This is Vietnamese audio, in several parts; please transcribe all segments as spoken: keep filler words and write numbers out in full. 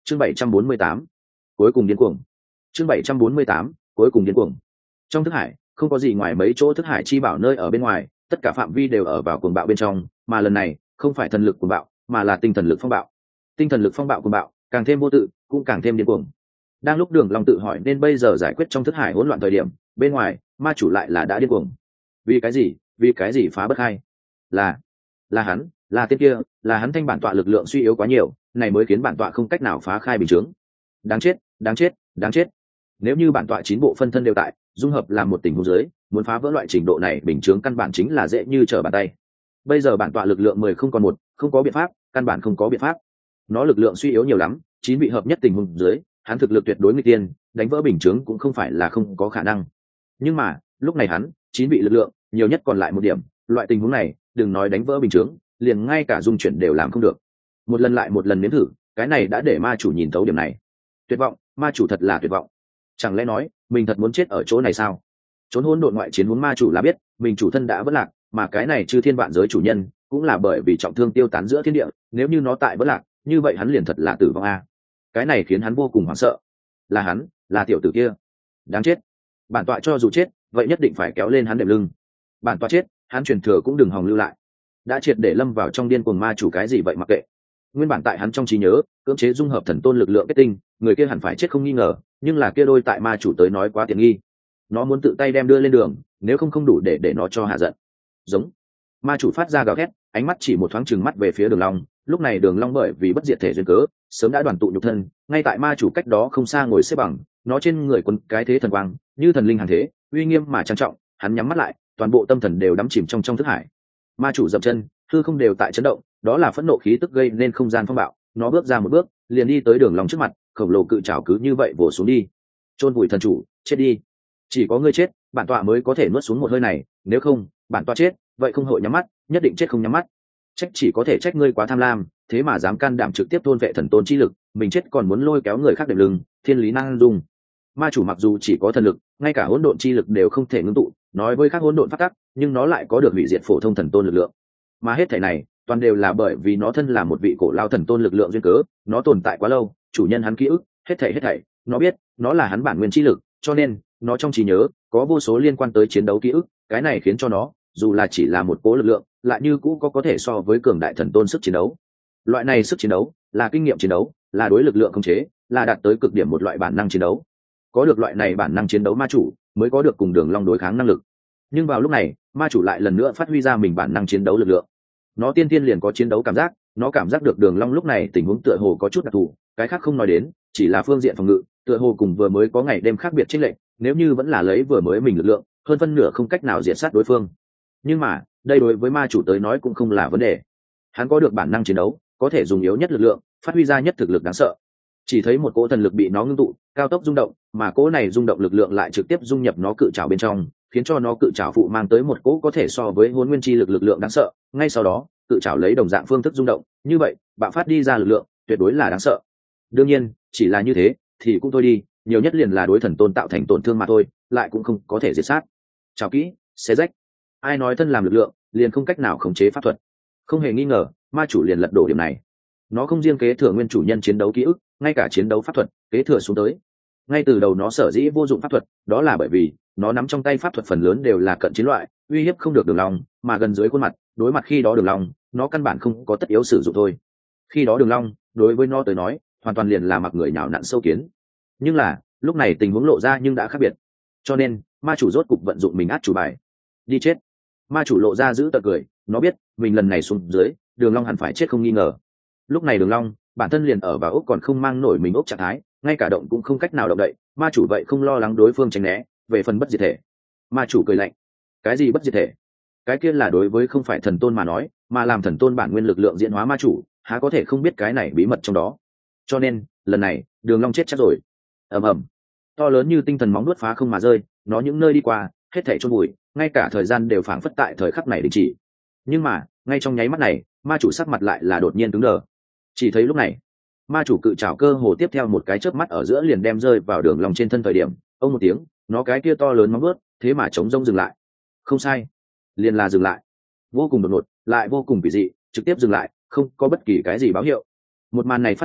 chương bảy trăm bốn mươi tám cuối cùng điên cuồng. chương bảy trăm bốn mươi tám cuối cùng điên cuồng. Trong thức hải không có gì ngoài mấy chỗ thức hải chi bảo nơi ở bên ngoài, tất cả phạm vi đều ở vào cuồng bạo bên trong, mà lần này không phải thần lực cuồng bạo mà là tinh thần lực phong bạo. Tinh thần lực phong bạo cuồng bạo càng thêm vô tự, cũng càng thêm điên cuồng. Đang lúc Đường Long tự hỏi nên bây giờ giải quyết trong thức hải hỗn loạn thời điểm, bên ngoài ma chủ lại là đã điên cuồng. Vì cái gì? Vì cái gì phá bất hai? Là là hắn, là tên kia, là hắn thanh bản tọa lực lượng suy yếu quá nhiều, này mới khiến bản tọa không cách nào phá khai bình chướng. Đáng chết, đáng chết, đáng chết. Nếu như bản tọa chín bộ phân thân đều tại, dung hợp làm một tình huống dưới, muốn phá vỡ loại trình độ này bình chướng căn bản chính là dễ như trở bàn tay. Bây giờ bản tọa lực lượng mười không còn một, không có biện pháp, căn bản không có biện pháp. Nó lực lượng suy yếu nhiều lắm, chín vị hợp nhất tình huống dưới, hắn thực lực tuyệt đối nguy tiên, đánh vỡ bình chướng cũng không phải là không có khả năng. Nhưng mà, lúc này hắn, chín vị lực lượng, nhiều nhất còn lại một điểm, loại tình huống này, đừng nói đánh vỡ bình chướng, liền ngay cả dung chuyển đều làm không được. Một lần lại một lần nếm thử, cái này đã để ma chủ nhìn thấu điểm này. Tuyệt vọng, ma chủ thật là tuyệt vọng. Chẳng lẽ nói, mình thật muốn chết ở chỗ này sao? Trốn hỗn độn ngoại chiến muốn ma chủ là biết, mình chủ thân đã vỡ lạc, mà cái này chư thiên vạn giới chủ nhân, cũng là bởi vì trọng thương tiêu tán giữa thiên địa, nếu như nó tại vỡ lạc, như vậy hắn liền thật là tử vong a. Cái này khiến hắn vô cùng hoảng sợ. Là hắn, là tiểu tử kia. Đáng chết. Bản tọa cho dù chết, vậy nhất định phải kéo lên hắn đệm lưng. Bản tọa chết, hắn truyền thừa cũng đừng hòng lưu lại. Đã triệt để lâm vào trong điên cuồng ma chủ cái gì vậy mặc kệ. Nguyên bản tại hắn trong trí nhớ, cưỡng chế dung hợp thần tôn lực lượng kết tinh, người kia hẳn phải chết không nghi ngờ, nhưng là kia đôi tại ma chủ tới nói quá tiện nghi. Nó muốn tự tay đem đưa lên đường, nếu không không đủ để để nó cho hạ giận. Giống. Ma chủ phát ra gào thét, ánh mắt chỉ một thoáng trừng mắt về phía Đường Long, lúc này Đường Long bởi vì bất diệt thể duyên cớ, sớm đã đoàn tụ nhục thân, ngay tại ma chủ cách đó không xa ngồi xếp bằng, nó trên người quân cái thế thần quang, như thần linh hàng thế, uy nghiêm mà trang trọng, hắn nhắm mắt lại, toàn bộ tâm thần đều đắm chìm trong trong thức hải. Ma chủ dậm chân, hư không đều tại chấn động, đó là phẫn nộ khí tức gây nên không gian phong bạo, nó bước ra một bước, liền đi tới Đường Long trước mặt, khổng lồ cự trảo cứ như vậy vồ xuống đi. Chôn vùi thần chủ, chết đi. Chỉ có ngươi chết, bản tọa mới có thể nuốt xuống một hơi này, nếu không, bản tọa chết, vậy không hội nhắm mắt, nhất định chết không nhắm mắt. Trách chỉ có thể trách ngươi quá tham lam, thế mà dám can đảm trực tiếp thôn vệ thần tôn chi lực, mình chết còn muốn lôi kéo người khác đệm lưng, thiên lý năng dung. Ma chủ mặc dù chỉ có thần lực, ngay cả hỗn độn chi lực đều không thể ngưng tụ, nói với các hỗn độn pháp tắc, nhưng nó lại có được hủy diệt phổ thông thần tôn lực lượng. Mà hết thảy này, toàn đều là bởi vì nó thân là một vị cổ lao thần tôn lực lượng duyên cớ, nó tồn tại quá lâu, chủ nhân hắn ký ức, hết thảy hết thảy, nó biết, nó là hắn bản nguyên chi lực, cho nên, nó trong trí nhớ có vô số liên quan tới chiến đấu ký ức, cái này khiến cho nó, dù là chỉ là một cố lực lượng, lại như cũ có có thể so với cường đại thần tôn sức chiến đấu. Loại này sức chiến đấu, là kinh nghiệm chiến đấu, là đối lực lượng khống chế, là đạt tới cực điểm một loại bản năng chiến đấu. Có được loại này bản năng chiến đấu ma chủ, mới có được cùng Đường Long đối kháng năng lực. Nhưng vào lúc này, ma chủ lại lần nữa phát huy ra mình bản năng chiến đấu lực lượng. Nó tiên tiên liền có chiến đấu cảm giác, nó cảm giác được Đường Long lúc này tình huống tựa hồ có chút đặc thù, cái khác không nói đến, chỉ là phương diện phòng ngự, tựa hồ cùng vừa mới có ngày đêm khác biệt chênh lệch, nếu như vẫn là lấy vừa mới mình lực lượng, hơn phân nửa không cách nào diệt sát đối phương. Nhưng mà, đây đối với ma chủ tới nói cũng không là vấn đề. Hắn có được bản năng chiến đấu, có thể dùng yếu nhất lực lượng, phát huy ra nhất thực lực đáng sợ. Chỉ thấy một cỗ thần lực bị nó ngưng tụ, cao tốc rung động, mà cỗ này rung động lực lượng lại trực tiếp dung nhập nó cự trảo bên trong, khiến cho nó cự trảo phụ mang tới một cỗ có thể so với hỗn nguyên chi lực lực lượng đáng sợ. Ngay sau đó, cự trảo lấy đồng dạng phương thức rung động, như vậy, bạo phát đi ra lực lượng, tuyệt đối là đáng sợ. Đương nhiên, chỉ là như thế, thì cũng thôi đi, nhiều nhất liền là đối thần tôn tạo thành tổn thương mà thôi, lại cũng không có thể diệt sát. Chào kỹ, xé rách. Ai nói thân làm lực lượng, liền không cách nào khống chế pháp thuật. Không hề nghi ngờ, ma chủ liền lật đổ điểm này. Nó không riêng kế thừa nguyên chủ nhân chiến đấu ký ức, ngay cả chiến đấu pháp thuật, kế thừa xuống tới. Ngay từ đầu nó sở dĩ vô dụng pháp thuật, đó là bởi vì nó nắm trong tay pháp thuật phần lớn đều là cận chiến loại, uy hiếp không được Đường Long, mà gần dưới khuôn mặt, đối mặt khi đó Đường Long, nó căn bản không có tất yếu sử dụng thôi. Khi đó Đường Long, đối với nó tới nói, hoàn toàn liền là mặc người nhào nặn sâu kiến. Nhưng là, lúc này tình huống lộ ra nhưng đã khác biệt. Cho nên, ma chủ rốt cục vận dụng mình át chủ bài. Đi chết. Ma chủ lộ ra giữ tợn cười, nó biết, mình lần này xuống dưới, Đường Long hẳn phải chết không nghi ngờ. Lúc này Đường Long, bản thân liền ở vào ốc còn không mang nổi mình ốc trạng thái, ngay cả động cũng không cách nào động đậy, ma chủ vậy không lo lắng đối phương tránh né, về phần bất diệt thể. Ma chủ cười lạnh. Cái gì bất diệt thể? Cái kia là đối với không phải thần tôn mà nói, mà làm thần tôn bản nguyên lực lượng diễn hóa ma chủ, há có thể không biết cái này bí mật trong đó. Cho nên, lần này, Đường Long chết chắc rồi. Ầm ầm. To lớn như tinh thần móng nuốt phá không mà rơi, nó những nơi đi qua, hết thảy chôn vùi, ngay cả thời gian đều phảng phất tại thời khắc này đình chỉ. Nhưng mà, ngay trong nháy mắt này, ma chủ sắc mặt lại là đột nhiên cứng đờ. Chỉ thấy lúc này, ma chủ cự trảo cơ hồ tiếp theo một cái chớp mắt ở giữa liền đem rơi vào Đường Long trên thân thời điểm, ông một tiếng, nó cái kia to lớn móng vuốt, thế mà chống rông dừng lại. Không sai, liền là dừng lại. Vô cùng đột ngột, lại vô cùng kỳ dị, trực tiếp dừng lại, không có bất kỳ cái gì báo hiệu. Một màn này phát sinh,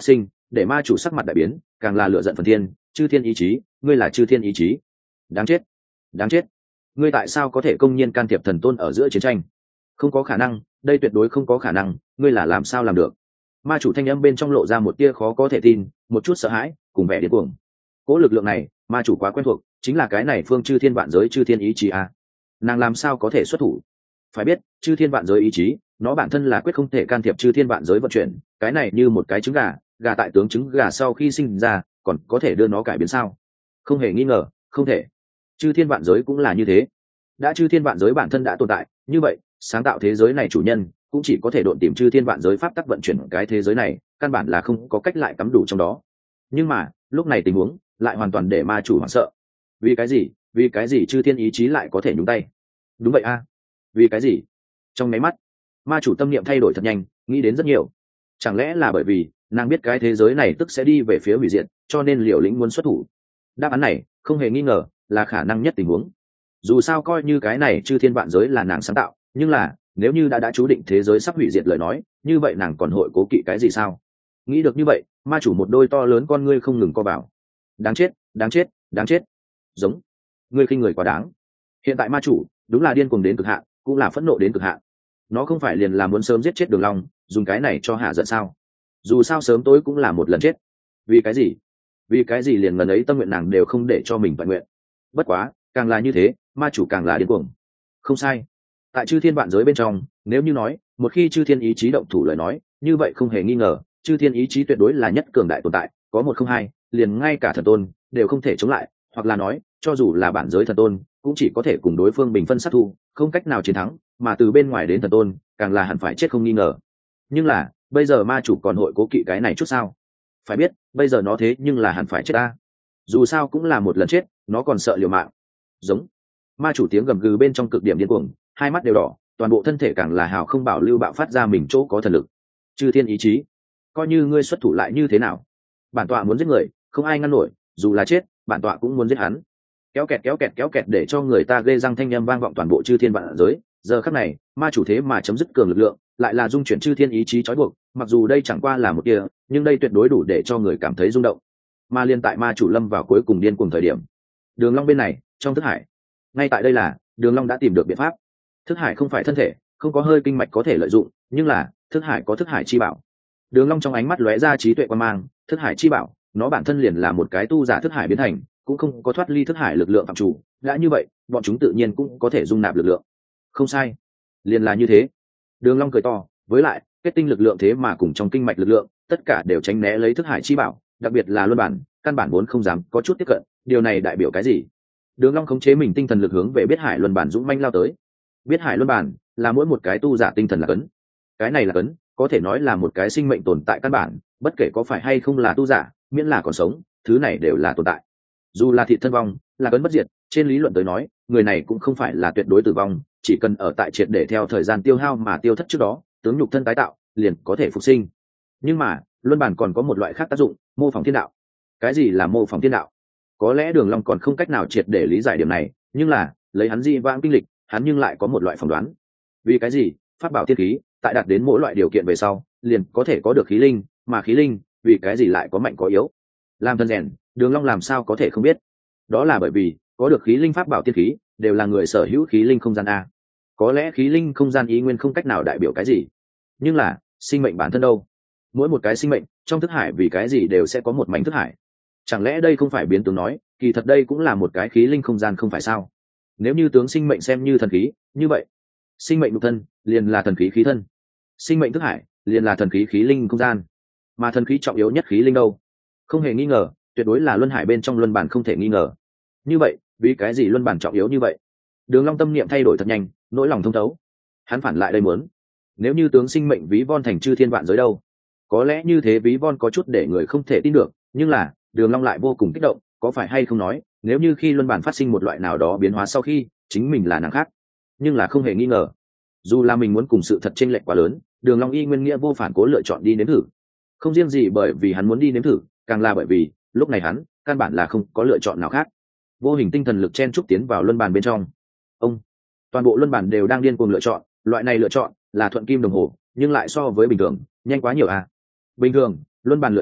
để ma chủ sắc mặt đại biến, càng là lựa giận phần thiên. Chư thiên ý chí, ngươi là chư thiên ý chí, đáng chết, đáng chết, ngươi tại sao có thể công nhiên can thiệp thần tôn ở giữa chiến tranh? Không có khả năng, đây tuyệt đối không có khả năng, ngươi là làm sao làm được? Ma chủ thanh âm bên trong lộ ra một tia khó có thể tin, một chút sợ hãi cùng vẻ điên cuồng. Cố lực lượng này ma chủ quá quen thuộc, chính là cái này phương chư thiên vạn giới chư thiên ý chí à. Nàng làm sao có thể xuất thủ? Phải biết chư thiên vạn giới ý chí, nó bản thân là quyết không thể can thiệp chư thiên vạn giới vận chuyển, cái này như một cái trứng gà, gà tại tướng trứng gà sau khi sinh ra còn có thể đưa nó cải biến sao? Không hề nghi ngờ, không thể. Chư thiên vạn giới cũng là như thế, đã chư thiên vạn giới bản thân đã tồn tại, như vậy sáng tạo thế giới này chủ nhân cũng chỉ có thể độn tìm chư thiên vạn giới pháp tắc vận chuyển cái thế giới này, căn bản là không có cách lại cắm đủ trong đó. Nhưng mà lúc này tình huống lại hoàn toàn để ma chủ hoảng sợ. Vì cái gì? Vì cái gì chư thiên ý chí lại có thể nhúng tay? Đúng vậy a, vì cái gì? Trong máy mắt ma chủ tâm niệm thay đổi thật nhanh, nghĩ đến rất nhiều. Chẳng lẽ là bởi vì nàng biết cái thế giới này tức sẽ đi về phía hủy diệt, cho nên liều lĩnh muốn xuất thủ? Đáp án này không hề nghi ngờ là khả năng nhất tình huống. Dù sao coi như cái này chư thiên vạn giới là nàng sáng tạo, nhưng là nếu như đã đã chú định thế giới sắp hủy diệt lời nói, như vậy nàng còn hội cố kỵ cái gì sao? Nghĩ được như vậy, ma chủ một đôi to lớn con ngươi không ngừng co vào. Đáng chết, đáng chết, đáng chết. Giống, ngươi khinh người quá đáng. Hiện tại ma chủ đúng là điên cuồng đến cực hạn, cũng là phẫn nộ đến cực hạn. Nó không phải liền là muốn sớm giết chết Đường Long, dùng cái này cho hạ giận sao? Dù sao sớm tối cũng là một lần chết. Vì cái gì? Vì cái gì liền lần ấy tâm nguyện nàng đều không để cho mình toàn nguyện? Bất quá, càng là như thế, ma chủ càng là điên cuồng. Không sai, tại chư thiên vạn giới bên trong, nếu như nói một khi chư thiên ý chí động thủ lời nói, như vậy không hề nghi ngờ chư thiên ý chí tuyệt đối là nhất cường đại tồn tại, có một không hai, liền ngay cả thần tôn đều không thể chống lại, hoặc là nói cho dù là bản giới thần tôn cũng chỉ có thể cùng đối phương bình phân sát thu, không cách nào chiến thắng, mà từ bên ngoài đến thần tôn càng là hẳn phải chết không nghi ngờ. Nhưng là bây giờ ma chủ còn hội cố kỵ cái này chút sao? Phải biết bây giờ nó thế nhưng là hẳn phải chết ta, dù sao cũng là một lần chết, nó còn sợ liều mạng. Giống, ma chủ tiếng gầm gừ bên trong cực điểm điên cuồng, hai mắt đều đỏ, toàn bộ thân thể càng là hào không bảo lưu bạo phát ra mình chỗ có thần lực. Chư thiên ý chí, coi như ngươi xuất thủ lại như thế nào, bản tọa muốn giết người không ai ngăn nổi, dù là chết bản tọa cũng muốn giết hắn. Kéo kẹt kéo kẹt kéo kẹt để cho người ta ghê răng thanh âm vang vọng toàn bộ chư thiên vạn giới. Giờ khắc này ma chủ thế mà chấm dứt cường lực lượng, lại là dung chuyển chư thiên ý chí trói buộc, mặc dù đây chẳng qua là một kia, nhưng đây tuyệt đối đủ để cho người cảm thấy rung động. Mà liên tại ma chủ lâm vào cuối cùng điên cuồng thời điểm, Đường Long bên này trong thức hải, ngay tại đây là Đường Long đã tìm được biện pháp. Thức hải không phải thân thể, không có hơi kinh mạch có thể lợi dụng, nhưng là thức hải có thức hải chi bảo. Đường Long trong ánh mắt lóe ra trí tuệ quan mang, thức hải chi bảo nó bản thân liền là một cái tu giả thức hải biến thành, cũng không có thoát ly thức hải lực lượng phạm chủ, đã như vậy bọn chúng tự nhiên cũng có thể dung nạp lực lượng. Không sai, liền là như thế. Đường Long cười to, với lại kết tinh lực lượng thế mà cùng trong kinh mạch lực lượng tất cả đều tránh né lấy thức hải chi bảo, đặc biệt là luân bản căn bản vốn không dám có chút tiếp cận. Điều này đại biểu cái gì? Đường Long khống chế mình tinh thần lực hướng về biết hải luân bản dũng manh lao tới. Biết hải luân bản là mỗi một cái tu giả tinh thần là cấn, cái này là cấn có thể nói là một cái sinh mệnh tồn tại căn bản, bất kể có phải hay không là tu giả, miễn là còn sống, thứ này đều là tồn tại. Dù là thịt thân vong, là cấn bất diệt, trên lý luận tới nói người này cũng không phải là tuyệt đối tử vong, chỉ cần ở tại triệt để theo thời gian tiêu hao mà tiêu thất trước đó, tướng nhục thân tái tạo liền có thể phục sinh. Nhưng mà luân bản còn có một loại khác tác dụng, mô phỏng thiên đạo. Cái gì là mô phỏng thiên đạo? Có lẽ Đường Long còn không cách nào triệt để lý giải điểm này, nhưng là lấy hắn di vãng kinh lịch, hắn nhưng lại có một loại phỏng đoán. Vì cái gì? Pháp bảo thiên khí tại đạt đến mỗi loại điều kiện về sau liền có thể có được khí linh, mà khí linh vì cái gì lại có mạnh có yếu? Làm thân rèn, Đường Long làm sao có thể không biết? Đó là bởi vì có được khí linh pháp bảo thiên khí đều là người sở hữu khí linh không gian a. Có lẽ khí linh không gian ý nguyên không cách nào đại biểu cái gì, nhưng là sinh mệnh bản thân đâu? Mỗi một cái sinh mệnh trong thức hải vì cái gì đều sẽ có một mảnh thức hải? Chẳng lẽ đây không phải biến tướng nói kỳ thật đây cũng là một cái khí linh không gian không phải sao? Nếu như tướng sinh mệnh xem như thần khí, như vậy sinh mệnh nhục thân liền là thần khí khí thân, sinh mệnh thức hải liền là thần khí khí linh không gian, mà thần khí trọng yếu nhất khí linh đâu? Không hề nghi ngờ tuyệt đối là luân hải bên trong luân bản, không thể nghi ngờ. Như vậy vì cái gì luân bản trọng yếu như vậy? Đường Long tâm niệm thay đổi thật nhanh, nỗi lòng thông thấu. Hắn phản lại đây muốn, nếu như tướng sinh mệnh ví von thành chư thiên vạn giới đâu? Có lẽ như thế ví von có chút để người không thể tin được, nhưng là Đường Long lại vô cùng kích động, có phải hay không nói nếu như khi luân bản phát sinh một loại nào đó biến hóa sau khi chính mình là nàng khác? Nhưng là không hề nghi ngờ, dù là mình muốn cùng sự thật chênh lệch quá lớn, Đường Long y nguyên nghĩa vô phản cố lựa chọn đi nếm thử. Không riêng gì bởi vì hắn muốn đi nếm thử, càng là bởi vì lúc này hắn căn bản là không có lựa chọn nào khác. Vô hình tinh thần lực chen trúc tiến vào luân bàn bên trong. Ông, toàn bộ luân bàn đều đang điên cuồng lựa chọn, loại này lựa chọn là thuận kim đồng hồ, nhưng lại so với bình thường nhanh quá nhiều à. Bình thường luân bàn lựa chọn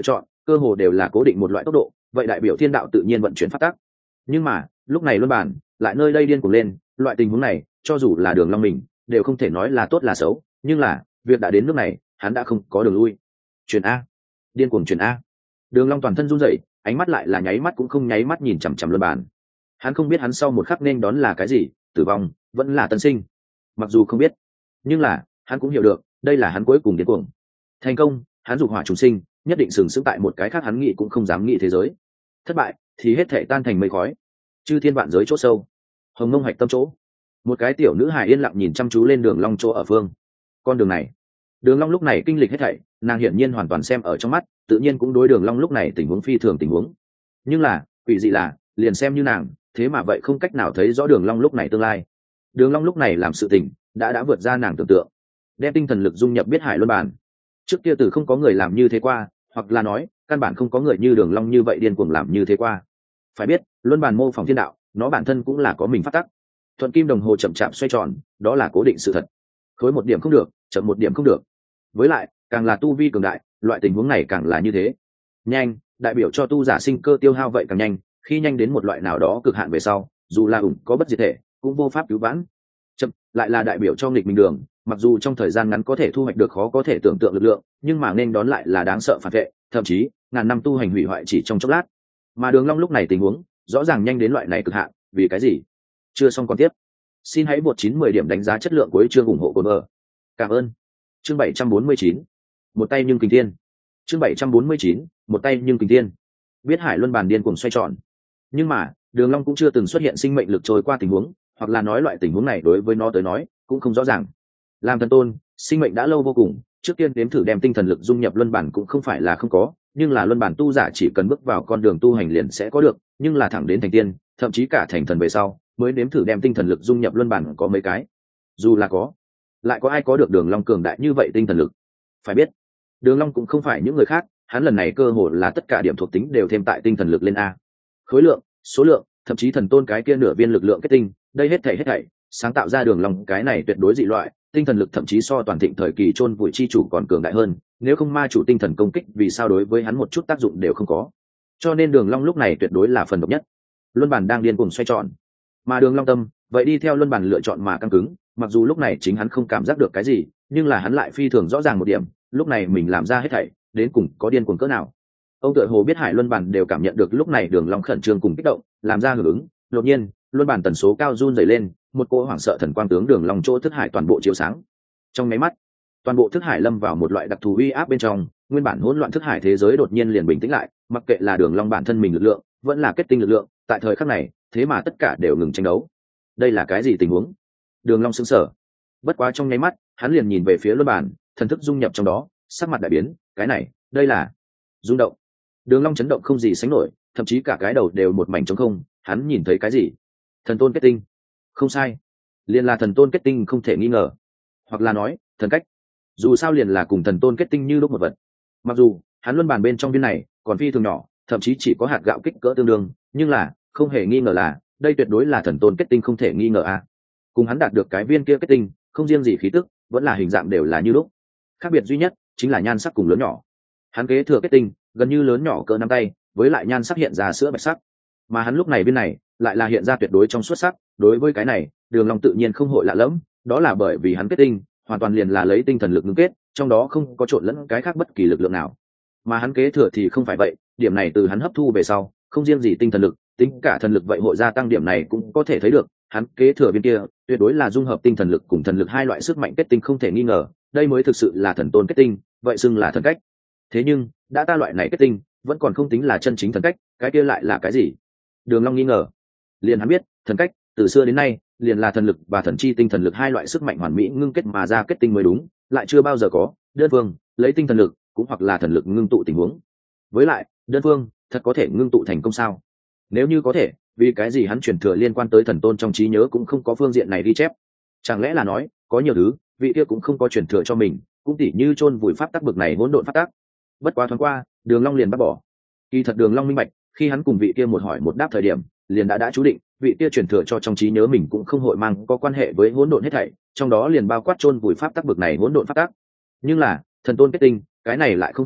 cơ hồ đều là cố định một loại tốc độ, vậy đại biểu thiên đạo tự nhiên vận chuyển pháp tắc. Nhưng mà lúc này luân bản lại nơi đây điên cuồng lên, loại tình huống này cho dù là Đường Long mình đều không thể nói là tốt là xấu, nhưng là việc đã đến nước này hắn đã không có đường lui. Chuyển a, điên cuồng chuyển a. Đường Long toàn thân run rẩy, ánh mắt lại là nháy mắt cũng không nháy mắt nhìn chằm chằm luân bản. Hắn không biết hắn sau một khắc nên đón là cái gì, tử vong vẫn là tân sinh. Mặc dù không biết, nhưng là hắn cũng hiểu được đây là hắn cuối cùng điên cuồng. Thành công, hắn dục hỏa trùng sinh, nhất định sừng sững tại một cái khác hắn nghĩ cũng không dám nghĩ thế giới. Thất bại thì hết thảy tan thành mây khói. Chư thiên vạn giới chỗ sâu, Hồng Mông hạch tâm chỗ, một cái tiểu nữ hài yên lặng nhìn chăm chú lên Đường Long chỗ ở phương. Con đường này, Đường Long lúc này kinh lịch hết thảy, nàng hiển nhiên hoàn toàn xem ở trong mắt, tự nhiên cũng đối Đường Long lúc này tình huống phi thường tình huống. Nhưng là, quỷ dị là, liền xem như nàng, thế mà vậy không cách nào thấy rõ Đường Long lúc này tương lai. Đường Long lúc này làm sự tình đã đã vượt ra nàng tưởng tượng, đem tinh thần lực dung nhập biết hải luân bản. Trước kia từ không có người làm như thế qua, hoặc là nói căn bản không có người như Đường Long như vậy điên cuồng làm như thế qua. Phải biết, luân bản mô phỏng thiên đạo, nó bản thân cũng là có mình pháp tắc. Thuận kim đồng hồ chậm chạp xoay tròn, đó là cố định sự thật. Khối một điểm không được, chậm một điểm không được. Với lại, càng là tu vi cường đại, loại tình huống này càng là như thế. Nhanh, đại biểu cho tu giả sinh cơ tiêu hao vậy càng nhanh, khi nhanh đến một loại nào đó cực hạn về sau, dù là ủng có bất diệt thể, cũng vô pháp cứu vãn. Chậm, lại là đại biểu cho nghịch mình đường, mặc dù trong thời gian ngắn có thể thu hoạch được khó có thể tưởng tượng lực lượng, nhưng mà nên đón lại là đáng sợ phản vệ, thậm chí ngàn năm tu hành hủy hoại chỉ trong chốc lát. Mà Đường Long lúc này tình huống rõ ràng nhanh đến loại này cực hạn, vì cái gì? Chưa xong còn tiếp. Xin hãy bột chín mười điểm đánh giá chất lượng của chương ủng hộ của bờ. Cảm ơn. Chương bảy trăm bốn mươi chín. Một tay nhưng kình thiên. Chương bảy trăm bốn mươi chín. Một tay nhưng kình thiên. Biết hải luân bàn điên cuồng xoay tròn. Nhưng mà, Đường Long cũng chưa từng xuất hiện sinh mệnh lực trôi qua tình huống, hoặc là nói loại tình huống này đối với nó tới nói cũng không rõ ràng. Làm thần tôn, sinh mệnh đã lâu vô cùng, trước tiên đếm thử đem tinh thần lực dung nhập luân bản cũng không phải là không có, nhưng là luân bản tu giả chỉ cần bước vào con đường tu hành liền sẽ có được, nhưng là thẳng đến thành tiên, thậm chí cả thành thần về sau, mới đếm thử đem tinh thần lực dung nhập luân bản có mấy cái. Dù là có, lại có ai có được Đường Long cường đại như vậy tinh thần lực? Phải biết, Đường Long cũng không phải những người khác, hắn lần này cơ hội là tất cả điểm thuộc tính đều thêm tại tinh thần lực lên a. Khối lượng, số lượng, thậm chí thần tôn cái kia nửa viên lực lượng kết tinh, đây hết thảy hết thảy, sáng tạo ra Đường Long cái này tuyệt đối dị loại, tinh thần lực thậm chí so toàn thịnh thời kỳ chôn vùi chi chủ còn cường đại hơn, nếu không ma chủ tinh thần công kích vì sao đối với hắn một chút tác dụng đều không có. Cho nên Đường Long lúc này tuyệt đối là phần độc nhất. Luân bản đang điên cuồng xoay tròn, mà Đường Long tâm vậy đi theo luân bản lựa chọn mà căng cứng, mặc dù lúc này chính hắn không cảm giác được cái gì, nhưng là hắn lại phi thường rõ ràng một điểm, lúc này mình làm ra hết thảy, đến cùng có điên cuồng cỡ nào. Ông tựa hồ biết hải luân bản đều cảm nhận được lúc này Đường Long khẩn trương cùng kích động, làm ra hưởng ứng, đột nhiên, luân bản tần số cao run rẩy lên, một cỗ hoảng sợ thần quang tướng Đường Long chỗ thức hải toàn bộ chiếu sáng. Trong mấy mắt, toàn bộ thức hải lâm vào một loại đặc thù uy áp bên trong, nguyên bản hỗn loạn thức hải thế giới đột nhiên liền bình tĩnh lại, mặc kệ là Đường Long bản thân mình lực lượng, vẫn là kết tinh lực lượng, tại thời khắc này, thế mà tất cả đều ngừng tranh đấu. Đây là cái gì tình huống? Đường Long sững sờ. Bất quá trong nháy mắt, hắn liền nhìn về phía luân bản, thần thức dung nhập trong đó, sắc mặt đại biến, cái này, đây là rung động. Đường Long chấn động không gì sánh nổi, thậm chí cả cái đầu đều một mảnh trống không, hắn nhìn thấy cái gì? Thần tôn kết tinh. Không sai, liền là thần tôn kết tinh không thể nghi ngờ, hoặc là nói thần cách, dù sao liền là cùng thần tôn kết tinh như lúc một vật. Mặc dù hắn luân bàn bên trong viên này còn phi thường nhỏ, thậm chí chỉ có hạt gạo kích cỡ tương đương, nhưng là không hề nghi ngờ là đây tuyệt đối là thần tôn kết tinh không thể nghi ngờ a. Cùng hắn đạt được cái viên kia kết tinh, không riêng gì khí tức, vẫn là hình dạng đều là như lúc, khác biệt duy nhất chính là nhan sắc cùng lớn nhỏ. Hắn kế thừa kết tinh gần như lớn nhỏ cỡ nắm tay, với lại nhan sắc hiện ra sữa bạch sắc, mà hắn lúc này viên này lại là hiện ra tuyệt đối trong suốt sắc. Đối với cái này, Đường Long tự nhiên không hội lạ lẫm, đó là bởi vì hắn kết tinh hoàn toàn liền là lấy tinh thần lực ngưng kết, trong đó không có trộn lẫn cái khác bất kỳ lực lượng nào. Mà hắn kế thừa thì không phải vậy, điểm này từ hắn hấp thu về sau, không riêng gì tinh thần lực, tính cả thần lực vậy hội gia tăng, điểm này cũng có thể thấy được, hắn kế thừa viên kia tuyệt đối là dung hợp tinh thần lực cùng thần lực hai loại sức mạnh kết tinh không thể nghi ngờ, đây mới thực sự là thần tôn kết tinh, vậy xưng là thần cách. Thế nhưng, đã ta loại này kết tinh, vẫn còn không tính là chân chính thần cách, cái kia lại là cái gì? Đường Long nghi ngờ. Liền hắn biết, thần cách từ xưa đến nay liền là thần lực và thần chi tinh thần lực hai loại sức mạnh hoàn mỹ ngưng kết mà ra kết tinh mới đúng, lại chưa bao giờ có đơn phương lấy tinh thần lực cũng hoặc là thần lực ngưng tụ tình huống. Với lại, đơn phương thật có thể ngưng tụ thành công sao? Nếu như có thể, vì cái gì hắn truyền thừa liên quan tới thần tôn trong trí nhớ cũng không có phương diện này ghi chép? Chẳng lẽ là nói, có nhiều thứ, vị kia cũng không có truyền thừa cho mình, cũng tỉ như chôn vùi pháp tắc bực này hỗn độn pháp tắc. Bất quá thoáng qua, Đường Long liền bắt bỏ. Kỳ thật Đường Long minh bạch, khi hắn cùng vị kia một hỏi một đáp thời điểm, liền đã đã chú định, vị kia truyền thừa cho trong trí nhớ mình cũng không hội mang có quan hệ với hỗn độn hết thảy, trong đó liền bao quát chôn vùi pháp tắc bực này hỗn độn pháp tắc. Nhưng là, thần tôn kết tinh, cái này lại không phải,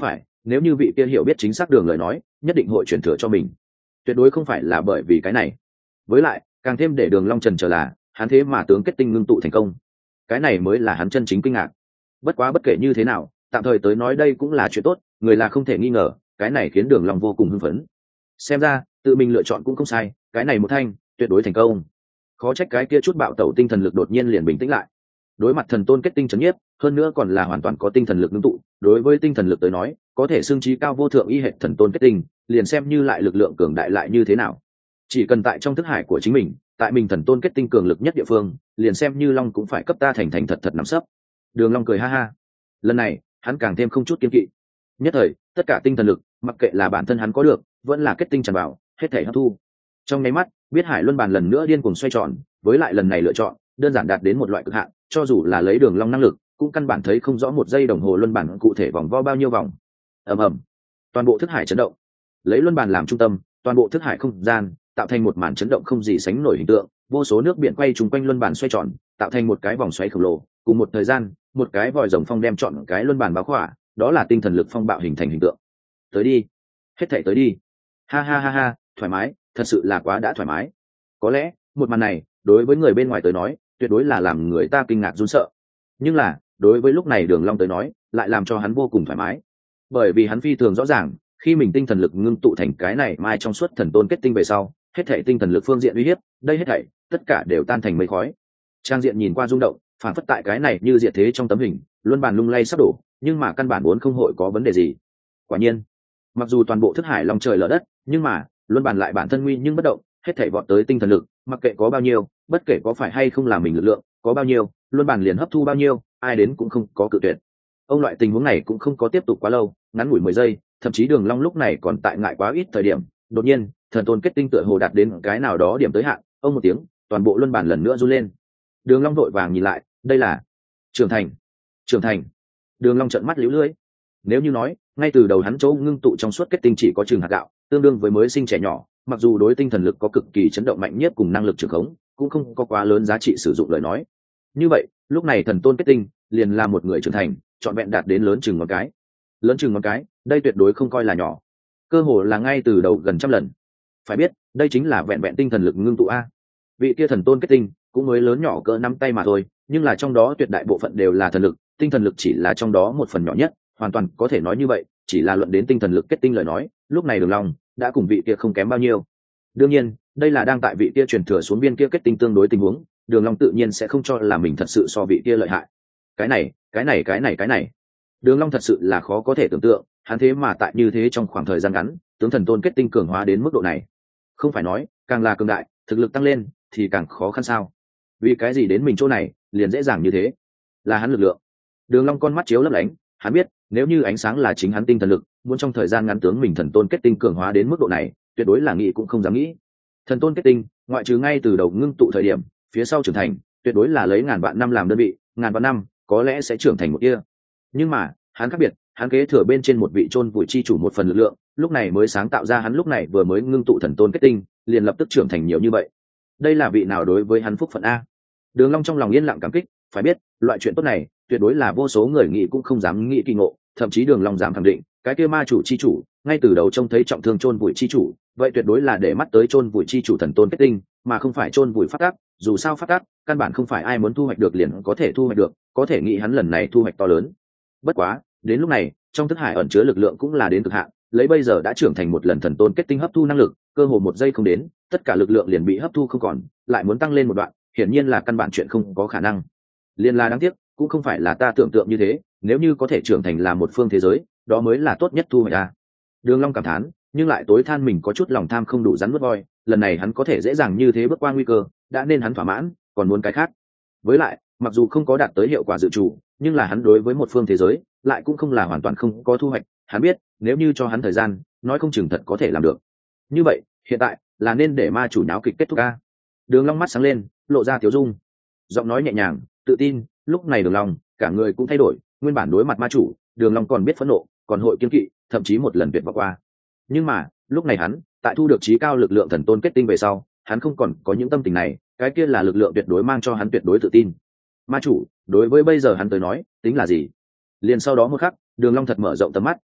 nếu như vị kia hiểu biết chính xác đường lời nói nhất định hội chuyển thừa cho mình, tuyệt đối không phải là bởi vì cái này. Với lại càng thêm để đường long trần trở là hắn thế mà tướng kết tinh ngưng tụ thành công, cái này mới là hắn chân chính kinh ngạc. Bất quá bất kể như thế nào, tạm thời tới nói đây cũng là chuyện tốt, người là không thể nghi ngờ, cái này khiến đường long vô cùng hưng phấn. Xem ra tự mình lựa chọn cũng không sai, cái này một thanh tuyệt đối thành công. Khó trách cái kia chút bạo tẩu tinh thần lực đột nhiên liền bình tĩnh lại. Đối mặt thần tôn kết tinh chấn nhiếp, hơn nữa còn là hoàn toàn có tinh thần lực ngưng tụ, đối với tinh thần lực tới nói có thể xưng trí cao vô thượng y hệ thần tôn kết tinh, liền xem như lại lực lượng cường đại lại như thế nào, chỉ cần tại trong thức hải của chính mình, tại mình thần tôn kết tinh cường lực nhất địa phương, liền xem như long cũng phải cấp ta thành thành thật thật nắm sấp. Đường Long cười ha ha, lần này hắn càng thêm không chút kiên kỵ. Nhất thời tất cả tinh thần lực, mặc kệ là bản thân hắn có được vẫn là kết tinh tràn vào, hết thảy hấp thu. Trong nháy mắt biết hải luân bàn lần nữa điên cuồng xoay tròn, với lại lần này lựa chọn đơn giản đạt đến một loại cực hạn, cho dù là lấy Đường Long năng lực cũng căn bản thấy không rõ một giây đồng hồ luân bản cụ thể vòng vo bao nhiêu vòng. Ầm ầm, toàn bộ thức hải chấn động, lấy luân bàn làm trung tâm, toàn bộ thức hải không gian tạo thành một màn chấn động không gì sánh nổi hình tượng, vô số nước biển quay trùng quanh luân bàn xoay tròn, tạo thành một cái vòng xoáy khổng lồ. Cùng một thời gian, một cái vòi rồng phong đem trọn cái luân bàn bao khỏa, đó là tinh thần lực phong bạo hình thành hình tượng. Tới đi, hết thảy tới đi, ha ha ha ha, thoải mái, thật sự là quá đã thoải mái. Có lẽ một màn này đối với người bên ngoài tới nói tuyệt đối là làm người ta kinh ngạc run sợ, nhưng là đối với lúc này Đường Long tới nói lại làm cho hắn vô cùng thoải mái, bởi vì hắn phi thường rõ ràng khi mình tinh thần lực ngưng tụ thành cái này mai trong suốt thần tôn kết tinh về sau, hết thảy tinh thần lực phương diện uy hiếp, đây hết thảy tất cả đều tan thành mây khói. Trang diện nhìn qua rung động, phản phất tại cái này như diệt thế trong tấm hình, luân bàn lung lay sắp đổ, nhưng mà căn bản vốn không hội có vấn đề gì. Quả nhiên, mặc dù toàn bộ thức hải long trời lở đất, nhưng mà luân bàn lại bản thân nguy nhưng bất động, hết thảy vọt tới tinh thần lực, mặc kệ có bao nhiêu, bất kể có phải hay không là mình lực lượng, có bao nhiêu, luân bàn liền hấp thu bao nhiêu, ai đến cũng không có cự tuyệt. Ông loại tình huống này cũng không có tiếp tục quá lâu, ngắn ngủi mười giây, thậm chí Đường Long lúc này còn tại ngại quá ít thời điểm, đột nhiên, thần tôn kết tinh tựa hồ đạt đến cái nào đó điểm tới hạn, ông một tiếng, toàn bộ luân bàn lần nữa run lên. Đường Long vội vàng nhìn lại, đây là trưởng thành. Trưởng thành. Đường Long trợn mắt liễu lưỡi. Nếu như nói, ngay từ đầu hắn chỗ ngưng tụ trong suốt kết tinh chỉ có chừng hạt gạo, tương đương với mới sinh trẻ nhỏ, mặc dù đối tinh thần lực có cực kỳ chấn động mạnh nhất cùng năng lực trường khống, cũng không có quá lớn giá trị sử dụng lời nói. Như vậy, lúc này thần tôn kết tinh liền là một người trưởng thành, trọn vẹn đạt đến lớn chừng ngón cái. Lớn chừng ngón cái, đây tuyệt đối không coi là nhỏ, cơ hồ là ngay từ đầu gần trăm lần. Phải biết, đây chính là vẹn vẹn tinh thần lực ngưng tụ a. Vị kia thần tôn kết tinh cũng mới lớn nhỏ cỡ nắm tay mà thôi, nhưng là trong đó tuyệt đại bộ phận đều là thần lực, tinh thần lực chỉ là trong đó một phần nhỏ nhất, hoàn toàn có thể nói như vậy, chỉ là luận đến tinh thần lực kết tinh lời nói, lúc này Đường Long đã cùng vị kia không kém bao nhiêu. Đương nhiên, đây là đang tại vị kia truyền thừa xuống viên kia kết tinh tương đối tình huống, Đường Long tự nhiên sẽ không cho là mình thật sự so vị kia lợi hại. Cái này, cái này cái này cái này, Đường Long thật sự là khó có thể tưởng tượng, hắn thế mà tại như thế trong khoảng thời gian ngắn, tướng thần tôn kết tinh cường hóa đến mức độ này. Không phải nói, càng là cường đại, thực lực tăng lên thì càng khó khăn sao? Vì cái gì đến mình chỗ này, liền dễ dàng như thế? Là hắn lực lượng. Đường Long con mắt chiếu lấp lánh, hắn biết, nếu như ánh sáng là chính hắn tinh thần lực, muốn trong thời gian ngắn tướng mình thần tôn kết tinh cường hóa đến mức độ này, tuyệt đối là nghĩ cũng không dám nghĩ. Thần tôn kết tinh, ngoại trừ ngay từ đầu ngưng tụ thời điểm, phía sau trưởng thành, tuyệt đối là lấy ngàn vạn năm làm đơn vị, ngàn vạn năm, có lẽ sẽ trưởng thành một kia. Nhưng mà, hắn khác biệt, hắn kế thừa bên trên một vị chôn vùi chi chủ một phần lực lượng, lúc này mới sáng tạo ra hắn lúc này vừa mới ngưng tụ thần tôn kết tinh, liền lập tức trưởng thành nhiều như vậy. Đây là vị nào đối với hắn phúc phận a? Đường Long trong lòng yên lặng cảm kích, phải biết, loại chuyện tốt này, tuyệt đối là vô số người nghĩ cũng không dám nghĩ kỳ ngộ, thậm chí Đường Long dám khẳng định, cái kia ma chủ chi chủ, ngay từ đầu trông thấy trọng thương chôn vùi chi chủ, vậy tuyệt đối là để mắt tới chôn vùi chi chủ thần tôn kết tinh, mà không phải chôn vùi phát tác, dù sao phát tác, căn bản không phải ai muốn thu hoạch được liền có thể thu hoạch được, có thể nghĩ hắn lần này thu hoạch to lớn. Bất quá, đến lúc này, trong thức hải ẩn chứa lực lượng cũng là đến cực hạn, lấy bây giờ đã trưởng thành một lần thần tôn kết tinh hấp thu năng lực, cơ hồ một giây không đến, tất cả lực lượng liền bị hấp thu không còn, lại muốn tăng lên một đoạn, hiển nhiên là căn bản chuyện không có khả năng. Liên là đáng tiếc, cũng không phải là ta tưởng tượng như thế, nếu như có thể trưởng thành là một phương thế giới, đó mới là tốt nhất thu hoạch a. Đường Long cảm thán, nhưng lại tối than mình có chút lòng tham không đủ rắn nuốt voi, lần này hắn có thể dễ dàng như thế bước qua nguy cơ, đã nên hắn thỏa mãn, còn muốn cái khác. Với lại, mặc dù không có đạt tới hiệu quả dự trù, nhưng là hắn đối với một phương thế giới, lại cũng không là hoàn toàn không có thu hoạch, hắn biết, nếu như cho hắn thời gian, nói không chừng thật có thể làm được. Như vậy, hiện tại là nên để ma chủ nháo kịch kết thúc a. Đường Long mắt sáng lên, lộ ra tiếu dung, giọng nói nhẹ nhàng, tự tin, lúc này Đường Long, cả người cũng thay đổi, nguyên bản đối mặt ma chủ, Đường Long còn biết phẫn nộ, còn hội kiên kỵ, thậm chí một lần tuyệt vọng qua. Nhưng mà, lúc này hắn, tại thu được chí cao lực lượng thần tôn kết tinh về sau, hắn không còn có những tâm tình này, cái kia là lực lượng tuyệt đối mang cho hắn tuyệt đối tự tin. Ma chủ, đối với bây giờ hắn tới nói, tính là gì? Liền sau đó một khắc, Đường Long thật mở rộng tầm mắt,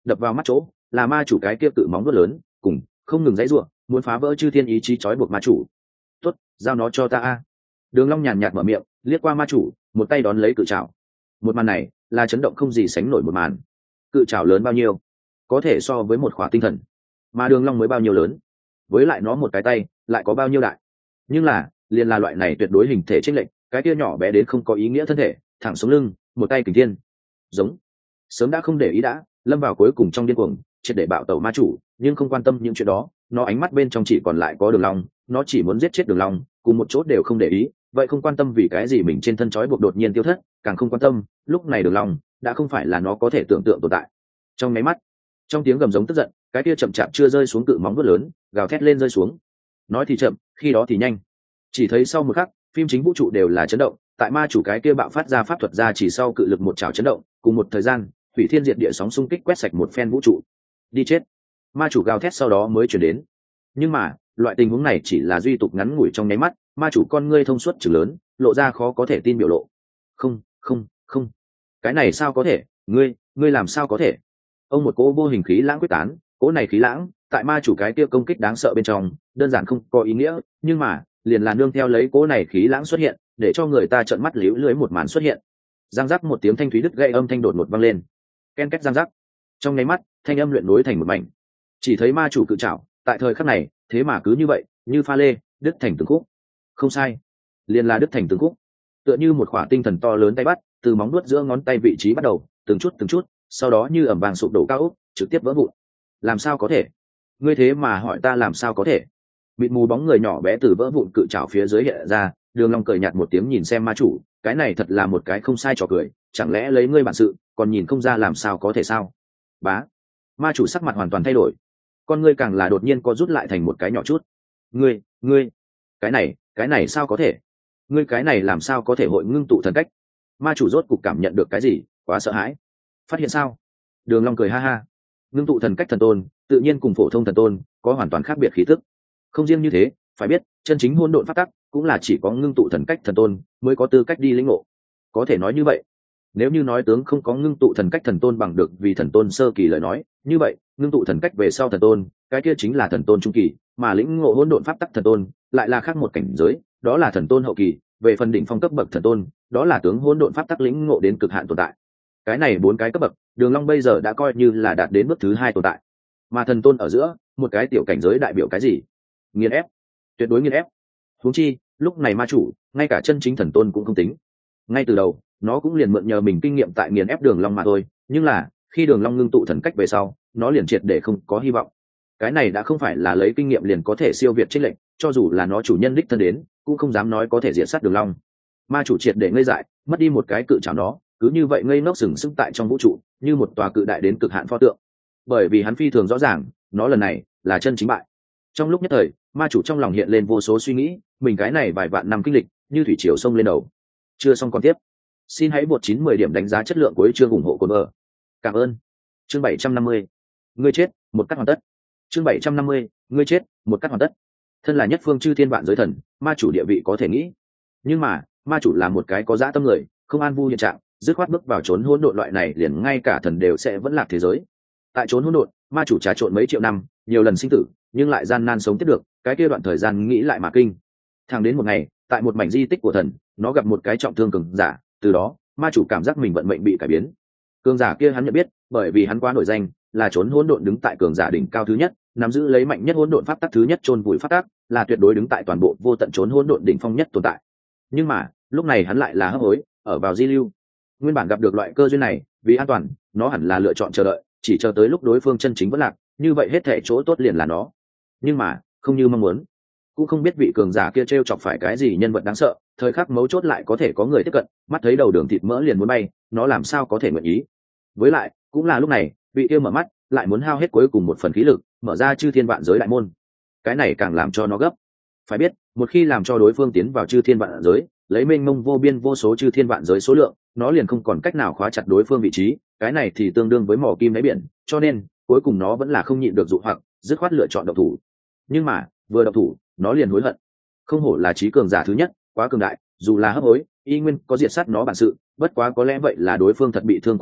đập vào mắt chỗ là ma chủ cái kia cự móng vuốt lớn cùng không ngừng dãy ruộng muốn phá vỡ chư thiên ý chí trói buộc ma chủ. Tốt, giao nó cho ta a. Đường Long nhàn nhạt mở miệng, liếc qua ma chủ, một tay đón lấy cự trảo. Một màn này là chấn động không gì sánh nổi một màn. Cự trảo lớn bao nhiêu? Có thể so với một khỏa tinh thần. Mà Đường Long mới bao nhiêu lớn? Với lại nó một cái tay, lại có bao nhiêu đại? Nhưng là, liền là loại này tuyệt đối hình thể chênh lệch, cái kia nhỏ bé đến không có ý nghĩa thân thể, thẳng xuống lưng, một tay kình thiên. Giống. Sớm đã không để ý đã, lâm vào cuối cùng trong điên cuồng, triệt để bạo tẩu ma chủ, nhưng không quan tâm những chuyện đó, nó ánh mắt bên trong chỉ còn lại có Đường Long, nó chỉ muốn giết chết Đường Long, cùng một chỗ đều không để ý, vậy không quan tâm vì cái gì mình trên thân trói buộc đột nhiên tiêu thất, càng không quan tâm, lúc này Đường Long đã không phải là nó có thể tưởng tượng tồn tại. Trong mấy mắt, trong tiếng gầm giống tức giận, cái kia chậm chạp chưa rơi xuống cự móng vuốt lớn, gào thét lên rơi xuống. Nói thì chậm, khi đó thì nhanh. Chỉ thấy sau một khắc, phim chính vũ trụ đều là chấn động, tại ma chủ cái kia bạo phát ra pháp thuật ra chỉ sau cự lực một trảo chấn động, cùng một thời gian, hủy thiên diệt địa sóng xung kích quét sạch một phen vũ trụ. Đi chết. Ma chủ gào thét sau đó mới chuyển đến. Nhưng mà, loại tình huống này chỉ là duy tục ngắn ngủi trong nháy mắt, ma chủ con ngươi thông suốt trừng lớn, lộ ra khó có thể tin biểu lộ. Không, không, không. Cái này sao có thể, ngươi, ngươi làm sao có thể? Ông một cỗ vô hình khí lãng quyết tán, cỗ này khí lãng, tại ma chủ cái kia công kích đáng sợ bên trong, đơn giản không có ý nghĩa, nhưng mà, liền là nương theo lấy cỗ này khí lãng xuất hiện, để cho người ta trợn mắt liễu lưới một màn xuất hiện. Giang giác một tiếng thanh thúy đứt gãy âm thanh đột ngột vang lên. Ken két giang giác. Trong nháy mắt, thanh âm luyện nối thành một mảnh. Chỉ thấy ma chủ cự trảo, tại thời khắc này, thế mà cứ như vậy, như pha lê, đứt thành từng khúc. Không sai, liền là đứt thành từng khúc. Tựa như một khỏa tinh thần to lớn tay bắt, từ móng vuốt giữa ngón tay vị trí bắt đầu, từng chút từng chút, sau đó như ẩm vàng sụp đổ cao ốc, trực tiếp vỡ vụn. Làm sao có thể? Ngươi thế mà hỏi ta làm sao có thể? Mịt mù bóng người nhỏ bé từ vỡ vụn cự trảo phía dưới hiện ra, Đường Long cười nhạt một tiếng nhìn xem ma chủ, cái này thật là một cái không sai trò cười, chẳng lẽ lấy ngươi bản sự, còn nhìn không ra làm sao có thể sao? Bá. Ma chủ sắc mặt hoàn toàn thay đổi, con ngươi càng là đột nhiên co rút lại thành một cái nhỏ chút. Ngươi, ngươi, cái này, cái này sao có thể? Ngươi cái này làm sao có thể hội ngưng tụ thần cách? Ma chủ rốt cục cảm nhận được cái gì, quá sợ hãi. Phát hiện sao? Đường Long cười ha ha. Ngưng tụ thần cách thần tôn, tự nhiên cùng phổ thông thần tôn có hoàn toàn khác biệt khí tức. Không riêng như thế, phải biết, chân chính hỗn độn pháp tắc cũng là chỉ có ngưng tụ thần cách thần tôn mới có tư cách đi lĩnh ngộ. Có thể nói như vậy, nếu như nói tướng không có ngưng tụ thần cách thần tôn bằng được vì thần tôn sơ kỳ lời nói, như vậy, ngưng tụ thần cách về sau thần tôn, cái kia chính là thần tôn trung kỳ, mà lĩnh ngộ hỗn độn pháp tắc thần tôn lại là khác một cảnh giới, đó là thần tôn hậu kỳ, về phần đỉnh phong cấp bậc thần tôn, đó là tướng hỗn độn pháp tắc lĩnh ngộ đến cực hạn tồn tại. Cái này bốn cái cấp bậc, Đường Long bây giờ đã coi như là đạt đến bước thứ hai tồn tại. Mà thần tôn ở giữa, một cái tiểu cảnh giới đại biểu cái gì? Nghiền ép, tuyệt đối nghiền ép. Huống chi, lúc này ma chủ, ngay cả chân chính thần tôn cũng không tính. Ngay từ đầu, nó cũng liền mượn nhờ mình kinh nghiệm tại nghiền ép Đường Long mà thôi, nhưng là, khi Đường Long ngưng tụ thần cách về sau, nó liền triệt để không có hy vọng. Cái này đã không phải là lấy kinh nghiệm liền có thể siêu việt chênh lệnh, cho dù là nó chủ nhân đích thân đến, cũng không dám nói có thể diệt sát Đường Long. Ma chủ triệt để ngây dại, mất đi một cái cự trảo nó, cứ như vậy ngây ngốc sừng sững tại trong vũ trụ, như một tòa cự đại đến cực hạn pho tượng. Bởi vì hắn phi thường rõ ràng, nó lần này là chân chính bại. Trong lúc nhất thời, ma chủ trong lòng hiện lên vô số suy nghĩ, mình cái này vài vạn năm kinh lịch, như thủy triều sông lên đầu. Chưa xong còn tiếp. Xin hãy bột chín mười điểm đánh giá chất lượng của chương ủng hộ cồn vợ. Cảm ơn. Chương bảy trăm năm mươi. Ngươi chết, một cắt hoàn tất. Chương bảy trăm năm mươi. Ngươi chết, một cắt hoàn tất. Thân là nhất phương chư thiên vạn giới thần, ma chủ địa vị có thể nghĩ. Nhưng mà, ma chủ là một cái có dã tâm người, không an vui hiện trạng, dứt khoát bước vào trốn hỗn độn loại này liền ngay cả thần đều sẽ vẫn lạc thế giới. Tại trốn hỗn độn, ma chủ trà trộn mấy triệu năm, nhiều lần sinh tử, nhưng lại gian nan sống tiếp được, cái kia đoạn thời gian nghĩ lại mà kinh. Thẳng đến một ngày, tại một mảnh di tích của thần, nó gặp một cái trọng thương cường giả, từ đó, ma chủ cảm giác mình vận mệnh bị cải biến. Cường giả kia hắn nhận biết, bởi vì hắn quá nổi danh, là trốn hỗn độn đứng tại cường giả đỉnh cao thứ nhất, nắm giữ lấy mạnh nhất hỗn độn pháp tắc thứ nhất chôn vùi pháp tắc, là tuyệt đối đứng tại toàn bộ vô tận trốn hỗn độn đỉnh phong nhất tồn tại. Nhưng mà, lúc này hắn lại là hấp hối, ở vào di lưu. Nguyên bản gặp được loại cơ duyên này, vì an toàn, nó hẳn là lựa chọn chờ đợi, chỉ chờ tới lúc đối phương chân chính vẫn lạc, như vậy hết thảy chỗ tốt liền là nó. Nhưng mà, không như mong muốn, cũng không biết vị cường giả kia trêu chọc phải cái gì nhân vật đáng sợ, thời khắc mấu chốt lại có thể có người tiếp cận, mắt thấy đầu đường thịt mỡ liền muốn bay, nó làm sao có thể nguyện ý. Với lại, cũng là lúc này, vị kia mở mắt, lại muốn hao hết cuối cùng một phần khí lực, mở ra chư thiên vạn giới đại môn. Cái này càng làm cho nó gấp. Phải biết, một khi làm cho đối phương tiến vào chư thiên vạn giới, lấy mênh mông vô biên vô số chư thiên vạn giới số lượng, nó liền không còn cách nào khóa chặt đối phương vị trí, cái này thì tương đương với mỏ kim đáy biển, cho nên, cuối cùng nó vẫn là không nhịn được dụ hoặc, dứt khoát lựa chọn động thủ. Nhưng mà, vừa động thủ, nó liền hối hận. Không hổ là trí cường giả thứ nhất, quá cường đại, dù là hấp hối, y nguyên có diệt sát nó bản sự, bất quá có lẽ vậy là đối phương thật bị thương quá nặng,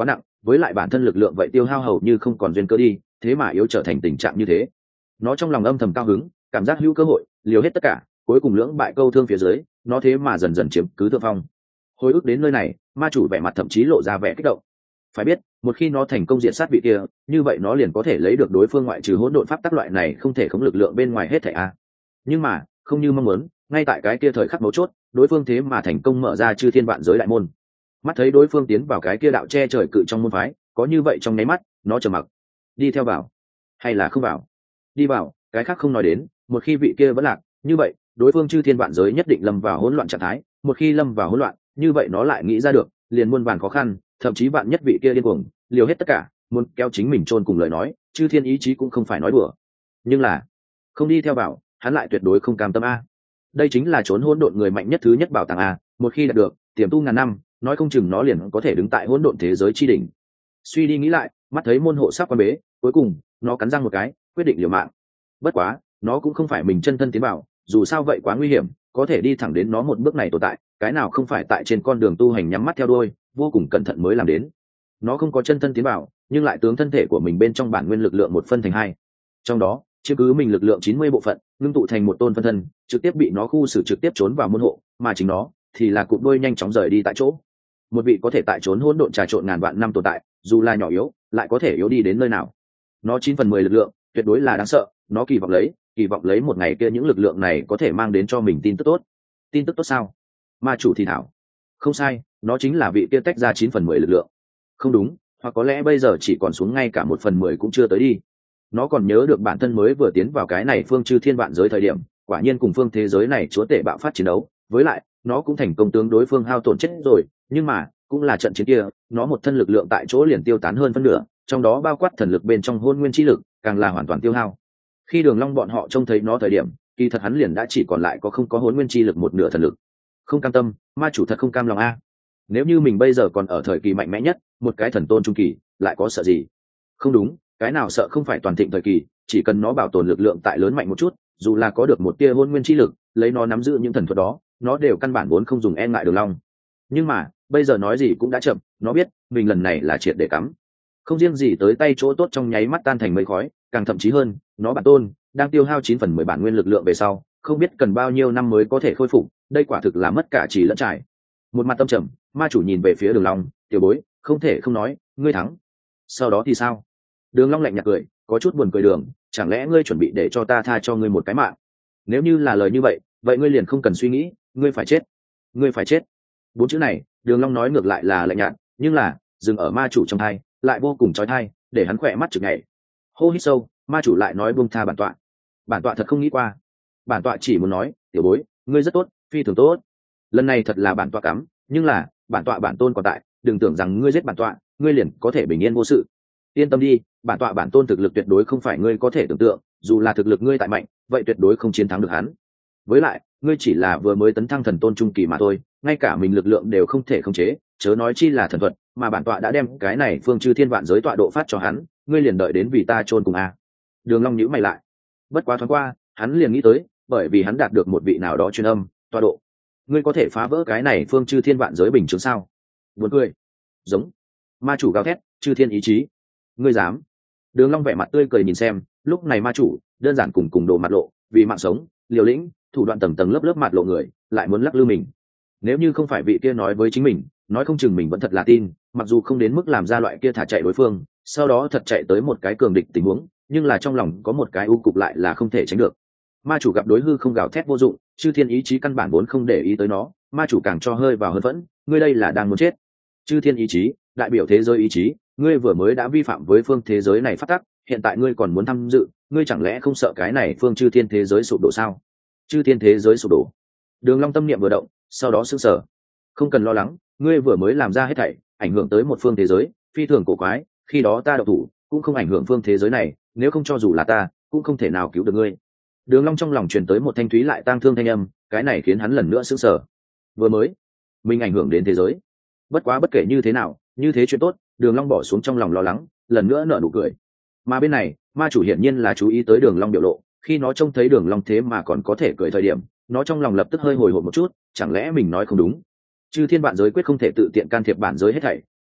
với lại bản thân lực lượng vậy tiêu hao hầu như không còn duyên cơ đi, thế mà yếu trở thành tình trạng như thế. Nó trong lòng âm thầm cao hứng, cảm giác hữu cơ hội liều hết tất cả, cuối cùng lưỡng bại câu thương phía dưới, nó thế mà dần dần chiếm cứ thượng phong. Hồi ức đến nơi này, ma chủ vẻ mặt thậm chí lộ ra vẻ kích động. Phải biết, một khi nó thành công diện sát vị kia, như vậy nó liền có thể lấy được đối phương ngoại trừ hỗn độn pháp tắc loại này không thể khống lực lượng bên ngoài hết thảy a. Nhưng mà, không như mong muốn, ngay tại cái kia thời khắc mấu chốt, đối phương thế mà thành công mở ra chư thiên vạn giới đại môn. Mắt thấy đối phương tiến vào cái kia đạo che trời cự trong môn phái, có như vậy trong nháy mắt, nó trầm mặc. Đi theo vào, hay là không vào? Đi vào, cái khác không nói đến, một khi vị kia vẫn lạc, như vậy, đối phương chư thiên vạn giới nhất định lâm vào hỗn loạn trạng thái, một khi lâm vào hỗn loạn, như vậy nó lại nghĩ ra được, liền muôn vàn khó khăn, thậm chí vạn nhất vị kia điên cuồng, liều hết tất cả, muốn kéo chính mình chôn cùng lời nói, chư thiên ý chí cũng không phải nói đùa. Nhưng là, không đi theo vào, hắn lại tuyệt đối không cam tâm a. Đây chính là trốn hỗn độn người mạnh nhất thứ nhất bảo tàng a, một khi đạt được, tiềm tu ngàn năm, nói không chừng nó liền có thể đứng tại hỗn độn thế giới chi đỉnh. Suy đi nghĩ lại, mắt thấy môn hộ sắp quan bế, cuối cùng, nó cắn răng một cái, quyết định liều mạng. Bất quá, nó cũng không phải mình chân thân tiến vào, dù sao vậy quá nguy hiểm, có thể đi thẳng đến nó một bước này tồn tại, cái nào không phải tại trên con đường tu hành nhắm mắt theo đuôi, vô cùng cẩn thận mới làm đến. Nó không có chân thân tiến vào, nhưng lại tướng thân thể của mình bên trong bản nguyên lực lượng một phân thành hai. Trong đó, chiếm cứ mình lực lượng chín mươi bộ phận, ngưng tụ thành một tôn phân thân, trực tiếp bị nó khu xử trực tiếp trốn vào môn hộ, mà chính nó thì là cụm đôi nhanh chóng rời đi tại chỗ. Một vị có thể tại trốn hỗn độn trà trộn ngàn vạn năm tồn tại, dù là nhỏ yếu, lại có thể yếu đi đến nơi nào. Nó chín phần mười lực lượng, tuyệt đối là đáng sợ, nó kỳ vọng lấy, kỳ vọng lấy một ngày kia những lực lượng này có thể mang đến cho mình tin tức tốt. Tin tức tốt sao? Ma chủ thì thảo. Không sai, nó chính là vị kia tách ra chín phần mười lực lượng. Không đúng, hoặc có lẽ bây giờ chỉ còn xuống ngay cả một phần mười cũng chưa tới đi. Nó còn nhớ được bản thân mới vừa tiến vào cái này phương chư thiên vạn giới thời điểm, quả nhiên cùng phương thế giới này chúa tể bạo phát chiến đấu, với lại, nó cũng thành công tướng đối phương hao tổn chết rồi, nhưng mà, cũng là trận chiến kia, nó một thân lực lượng tại chỗ liền tiêu tán hơn phân nửa, trong đó bao quát thần lực bên trong hôn nguyên chi lực, càng là hoàn toàn tiêu hao. Khi Đường Long bọn họ trông thấy nó thời điểm, kỳ thật hắn liền đã chỉ còn lại có không có hôn nguyên chi lực một nửa thần lực. Không cam tâm, ma chủ thật không cam lòng a. Nếu như mình bây giờ còn ở thời kỳ mạnh mẽ nhất, một cái thần tôn trung kỳ, lại có sợ gì? Không đúng, cái nào sợ không phải toàn thịnh thời kỳ, chỉ cần nó bảo tồn lực lượng tại lớn mạnh một chút, dù là có được một tia hôn nguyên chi lực, lấy nó nắm giữ những thần thuật đó, nó đều căn bản vốn không dùng e ngại Đường Long. Nhưng mà, bây giờ nói gì cũng đã chậm, nó biết, mình lần này là triệt để cắm. Không riêng gì tới tay chỗ tốt trong nháy mắt tan thành mây khói, càng thậm chí hơn, nó bản tôn đang tiêu hao chín phần mười bản nguyên lực lượng về sau, không biết cần bao nhiêu năm mới có thể khôi phục, đây quả thực là mất cả trì lẫn trải. Một mặt tâm trầm, ma chủ nhìn về phía Đường Long, tiểu bối, không thể không nói, ngươi thắng. Sau đó thì sao? Đường Long lạnh nhạt cười, có chút buồn cười đường, chẳng lẽ ngươi chuẩn bị để cho ta tha cho ngươi một cái mạng? Nếu như là lời như vậy, vậy ngươi liền không cần suy nghĩ, ngươi phải chết, ngươi phải chết. Bốn chữ này, Đường Long nói ngược lại là lạnh nhạt, nhưng là dừng ở ma chủ trong tai, lại vô cùng chói tai, để hắn khỏe mắt chực nhảy. Hô hít sâu, ma chủ lại nói buông tha bản tọa. Bản tọa thật không nghĩ qua. Bản tọa chỉ muốn nói, tiểu bối, ngươi rất tốt, phi thường tốt. Lần này thật là bản tọa cắm, nhưng là bản tọa bản tôn còn tại, đừng tưởng rằng ngươi giết bản tọa, ngươi liền có thể bình yên vô sự. Yên tâm đi, bản tọa bản tôn thực lực tuyệt đối không phải ngươi có thể tưởng tượng, dù là thực lực ngươi tại mạnh, vậy tuyệt đối không chiến thắng được hắn. Với lại, ngươi chỉ là vừa mới tấn thăng thần tôn trung kỳ mà thôi, ngay cả mình lực lượng đều không thể khống chế, chớ nói chi là thần thuật, mà bản tọa đã đem cái này phương chư thiên vạn giới tọa độ phát cho hắn, ngươi liền đợi đến vì ta chôn cùng a. Đường Long nhíu mày lại. Bất quá thoáng qua, hắn liền nghĩ tới, bởi vì hắn đạt được một vị nào đó truyền âm, tọa độ. Ngươi có thể phá vỡ cái này phương chư thiên vạn giới bình chứng sao? Buồn cười. Giống. Ma chủ gào thét, chư thiên ý chí. Ngươi dám? Đường Long vẻ mặt tươi cười nhìn xem, lúc này ma chủ đơn giản cùng cùng đồ mặt lộ, vì mạng sống, liều lĩnh, thủ đoạn tầng tầng lớp lớp mặt lộ người, lại muốn lắc lư mình. Nếu như không phải vị kia nói với chính mình, nói không chừng mình vẫn thật là tin, mặc dù không đến mức làm ra loại kia thả chạy đối phương, sau đó thật chạy tới một cái cường địch tình huống, nhưng là trong lòng có một cái u cục lại là không thể tránh được. Ma chủ gặp đối hư không gào thét vô dụng, chư thiên ý chí căn bản vốn không để ý tới nó, ma chủ càng cho hơi vào hơn phẫn, ngươi đây là đang muốn chết. Chư thiên ý chí, đại biểu thế giới ý chí, ngươi vừa mới đã vi phạm với phương thế giới này phát tắc, hiện tại ngươi còn muốn tham dự, ngươi chẳng lẽ không sợ cái này phương chư thiên thế giới sụp đổ sao? Chư thiên thế giới sụp đổ. Đường Long tâm niệm vừa động, sau đó sững sờ. Không cần lo lắng, ngươi vừa mới làm ra hết thảy, ảnh hưởng tới một phương thế giới, phi thường cổ quái, khi đó ta độc thủ, cũng không ảnh hưởng phương thế giới này, nếu không cho dù là ta, cũng không thể nào cứu được ngươi. Đường Long trong lòng truyền tới một thanh thúy lại tang thương thanh âm, cái này khiến hắn lần nữa sững sờ. Vừa mới, mình ảnh hưởng đến thế giới. Bất quá bất kể như thế nào, như thế chuyện tốt, Đường Long bỏ xuống trong lòng lo lắng, lần nữa nở nụ cười. Mà bên này, ma chủ hiển nhiên là chú ý tới Đường Long biểu lộ, khi nó trông thấy Đường Long thế mà còn có thể cười thời điểm, nó trong lòng lập tức hơi hồi hộp một chút, chẳng lẽ mình nói không đúng? Chư thiên vạn giới quyết không thể tự tiện can thiệp bản giới hết thảy,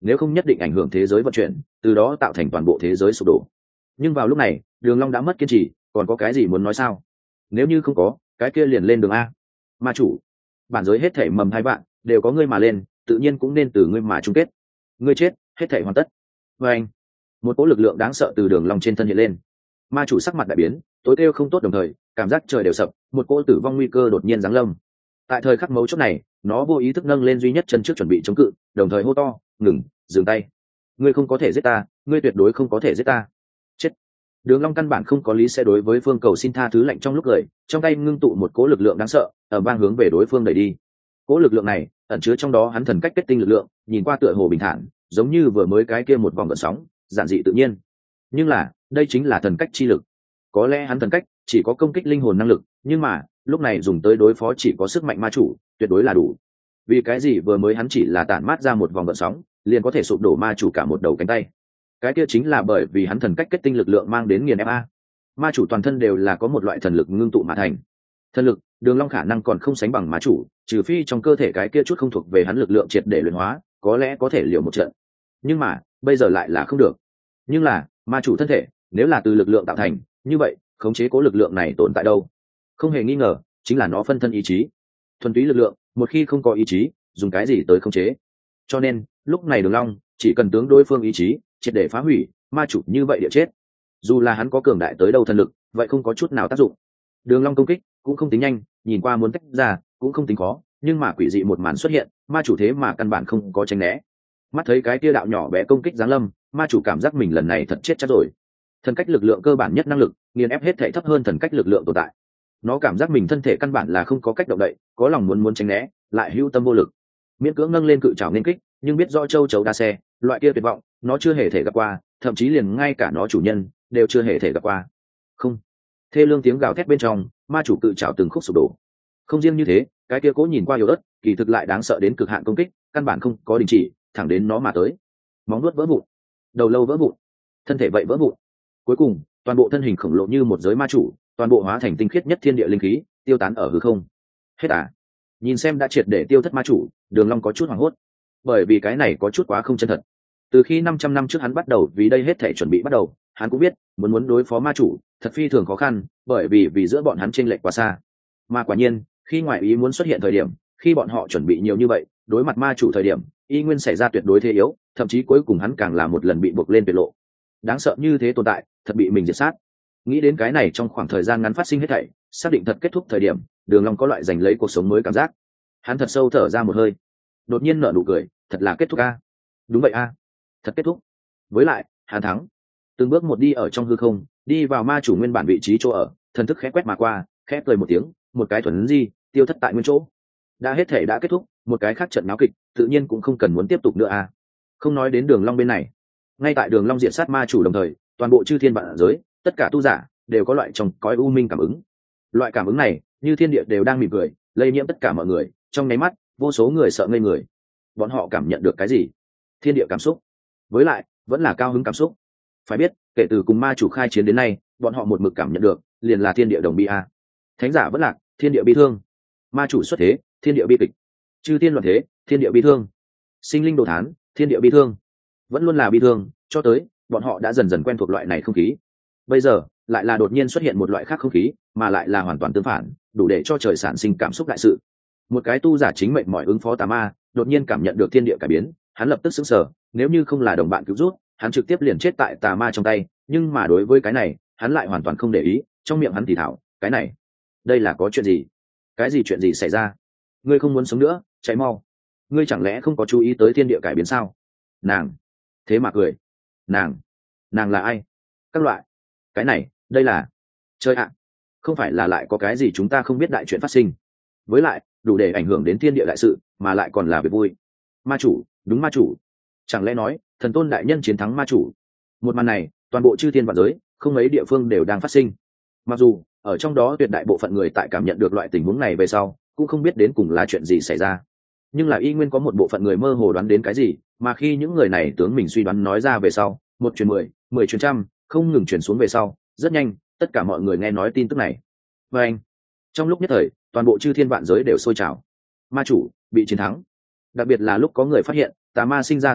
nếu không nhất định ảnh hưởng thế giới vận chuyển, từ đó tạo thành toàn bộ thế giới sụp đổ. Nhưng vào lúc này Đường Long đã mất kiên trì, còn có cái gì muốn nói sao? Nếu như không có, cái kia liền lên đường a. Ma chủ, bản giới hết thảy mầm hai bạn đều có ngươi mà lên, tự nhiên cũng nên từ ngươi mà chung kết. Ngươi chết, hết thảy hoàn tất. Với anh, một cỗ lực lượng đáng sợ từ Đường Long trên thân hiện lên. Ma chủ sắc mặt đại biến, tối kêu không tốt, đồng thời cảm giác trời đều sập, một cỗ tử vong nguy cơ đột nhiên giáng lâm. Tại thời khắc mấu chốt này, nó vô ý thức nâng lên duy nhất chân trước chuẩn bị chống cự, đồng thời hô to, ngừng, dừng tay. Ngươi không có thể giết ta, ngươi tuyệt đối không có thể giết ta. Chết. Đường Long căn bản không có lý sẽ đối với Phương cầu xin tha thứ lạnh trong lúc cười, trong tay ngưng tụ một cỗ lực lượng đáng sợ, ở vang hướng về đối phương đẩy đi. Cỗ lực lượng này ẩn chứa trong đó hắn thần cách kết tinh lực lượng, nhìn qua tựa hồ bình thản, giống như vừa mới cái kia một vòng gợn sóng, giản dị tự nhiên. Nhưng là, đây chính là thần cách chi lực. Có lẽ hắn thần cách chỉ có công kích linh hồn năng lực, nhưng mà, lúc này dùng tới đối phó chỉ có sức mạnh ma chủ, tuyệt đối là đủ. Vì cái gì vừa mới hắn chỉ là tản mát ra một vòng gợn sóng, liền có thể sụp đổ ma chủ cả một đầu cánh tay? Cái kia chính là bởi vì hắn thần cách kết tinh lực lượng mang đến nghiền ép a. Ma chủ toàn thân đều là có một loại thần lực ngưng tụ mà thành. Thần lực, Đường Long khả năng còn không sánh bằng ma chủ, trừ phi trong cơ thể cái kia chút không thuộc về hắn lực lượng triệt để luyện hóa, có lẽ có thể liều một trận. Nhưng mà, bây giờ lại là không được. Nhưng là, ma chủ thân thể, nếu là từ lực lượng tạo thành, như vậy, khống chế cố lực lượng này tồn tại đâu? Không hề nghi ngờ, chính là nó phân thân ý chí. Thuần túy lực lượng, một khi không có ý chí, dùng cái gì tới khống chế? Cho nên, lúc này Đường Long chỉ cần tướng đối phương ý chí triệt để phá hủy, ma chủ như vậy địa chết. Dù là hắn có cường đại tới đâu thần lực, vậy không có chút nào tác dụng. Đường Long công kích cũng không tính nhanh, nhìn qua muốn tách ra cũng không tính khó, nhưng mà quỷ dị một màn xuất hiện, ma chủ thế mà căn bản không có tránh né. Mắt thấy cái tia đạo nhỏ bé công kích giáng lâm, ma chủ cảm giác mình lần này thật chết chắc rồi. Thần cách lực lượng cơ bản nhất năng lực, nghiền ép hết thể thấp hơn thần cách lực lượng tồn tại. Nó cảm giác mình thân thể căn bản là không có cách động đậy, có lòng muốn muốn tránh né, lại hữu tâm vô lực. Miễn cưỡng nâng lên cự trảo nên kích, nhưng biết rõ châu chấu đa xe, loại kia tuyệt vọng, nó chưa hề thể gặp qua, thậm chí liền ngay cả nó chủ nhân đều chưa hề thể gặp qua. Không. Thê lương tiếng gào thét bên trong, ma chủ cự trảo từng khúc sụp đổ. Không riêng như thế, cái kia cố nhìn qua yếu ớt, kỳ thực lại đáng sợ đến cực hạn công kích, căn bản không có đình chỉ, thẳng đến nó mà tới. Móng vuốt vỡ vụn, đầu lâu vỡ vụn, thân thể vậy vỡ vụn. Cuối cùng, toàn bộ thân hình khổng lồ như một giới ma chủ, toàn bộ hóa thành tinh khiết nhất thiên địa linh khí, tiêu tán ở hư không. Hết à? Nhìn xem đã triệt để tiêu thất ma chủ, Đường Long có chút hoảng hốt, bởi vì cái này có chút quá không chân thật. Từ khi năm trăm năm trước hắn bắt đầu vì đây hết thể chuẩn bị bắt đầu, hắn cũng biết, muốn muốn đối phó ma chủ, thật phi thường khó khăn, bởi vì vì giữa bọn hắn chênh lệch quá xa. Mà quả nhiên, khi ngoại ý muốn xuất hiện thời điểm, khi bọn họ chuẩn bị nhiều như vậy, đối mặt ma chủ thời điểm, y nguyên xảy ra tuyệt đối thế yếu, thậm chí cuối cùng hắn càng là một lần bị buộc lên tuyệt lộ. Đáng sợ như thế tồn tại, thật bị mình diệt sát. Nghĩ đến cái này trong khoảng thời gian ngắn phát sinh hết thảy, xác định thật kết thúc thời điểm, Đường Long có loại giành lấy cuộc sống mới cảm giác. Hắn thật sâu thở ra một hơi, đột nhiên nở nụ cười, thật là kết thúc a. Đúng vậy a, thật kết thúc. Với lại, hắn thắng. Từng bước một đi ở trong hư không, đi vào ma chủ nguyên bản vị trí chỗ ở, thần thức khẽ quét mà qua, khẽ cười một tiếng, một cái thuần di, tiêu thất tại nguyên chỗ. Đã hết thể đã kết thúc, một cái khác trận náo kịch, tự nhiên cũng không cần muốn tiếp tục nữa a. Không nói đến Đường Long bên này, ngay tại Đường Long diện sát ma chủ đồng thời, toàn bộ chư thiên vạn giới, tất cả tu giả đều có loại trong cõi u minh cảm ứng. Loại cảm ứng này, như thiên địa đều đang mỉm cười, lây nhiễm tất cả mọi người, trong nháy mắt, vô số người sợ ngây người. Bọn họ cảm nhận được cái gì? Thiên địa cảm xúc. Với lại, vẫn là cao hứng cảm xúc. Phải biết, kể từ cùng ma chủ khai chiến đến nay, bọn họ một mực cảm nhận được, liền là thiên địa đồng bi a. Thánh giả vẫn lạc, thiên địa bi thương. Ma chủ xuất thế, thiên địa bi kịch. Chư thiên loạn thế, thiên địa bi thương. Sinh linh đồ thán, thiên địa bi thương. Vẫn luôn là bi thương, cho tới, bọn họ đã dần dần quen thuộc loại này không khí. Bây giờ, lại là đột nhiên xuất hiện một loại khác không khí, mà lại là hoàn toàn tương phản, đủ để cho trời sản sinh cảm xúc đại sự. Một cái tu giả chính mệnh mọi ứng phó tà ma, đột nhiên cảm nhận được thiên địa cải biến, hắn lập tức sững sờ, nếu như không là đồng bạn cứu rút, hắn trực tiếp liền chết tại tà ma trong tay, nhưng mà đối với cái này, hắn lại hoàn toàn không để ý, trong miệng hắn thì thảo, cái này, đây là có chuyện gì? Cái gì chuyện gì xảy ra? Ngươi không muốn sống nữa, chạy mau. Ngươi chẳng lẽ không có chú ý tới thiên địa cải biến sao? Nàng, thế mà cười. Nàng, nàng là ai? Các loại, cái này, đây là, chơi ạ, không phải là lại có cái gì chúng ta không biết đại chuyện phát sinh. Với lại, đủ để ảnh hưởng đến thiên địa đại sự, mà lại còn là việc vui. Ma chủ, đúng ma chủ. Chẳng lẽ nói, thần tôn đại nhân chiến thắng ma chủ? Một màn này, toàn bộ chư thiên vạn giới, không mấy địa phương đều đang phát sinh. Mặc dù, ở trong đó tuyệt đại bộ phận người tại cảm nhận được loại tình huống này về sau, cũng không biết đến cùng là chuyện gì xảy ra. Nhưng là y nguyên có một bộ phận người mơ hồ đoán đến cái gì, mà khi những người này tướng mình suy đoán nói ra về sau, một truyền mười, mười truyền trăm, không ngừng truyền xuống về sau, rất nhanh, tất cả mọi người nghe nói tin tức này. Và anh, trong lúc nhất thời, toàn bộ chư thiên vạn giới đều sôi trào. Ma chủ bị chiến thắng. Đặc biệt là lúc có người phát hiện, tà ma sinh ra tốc độ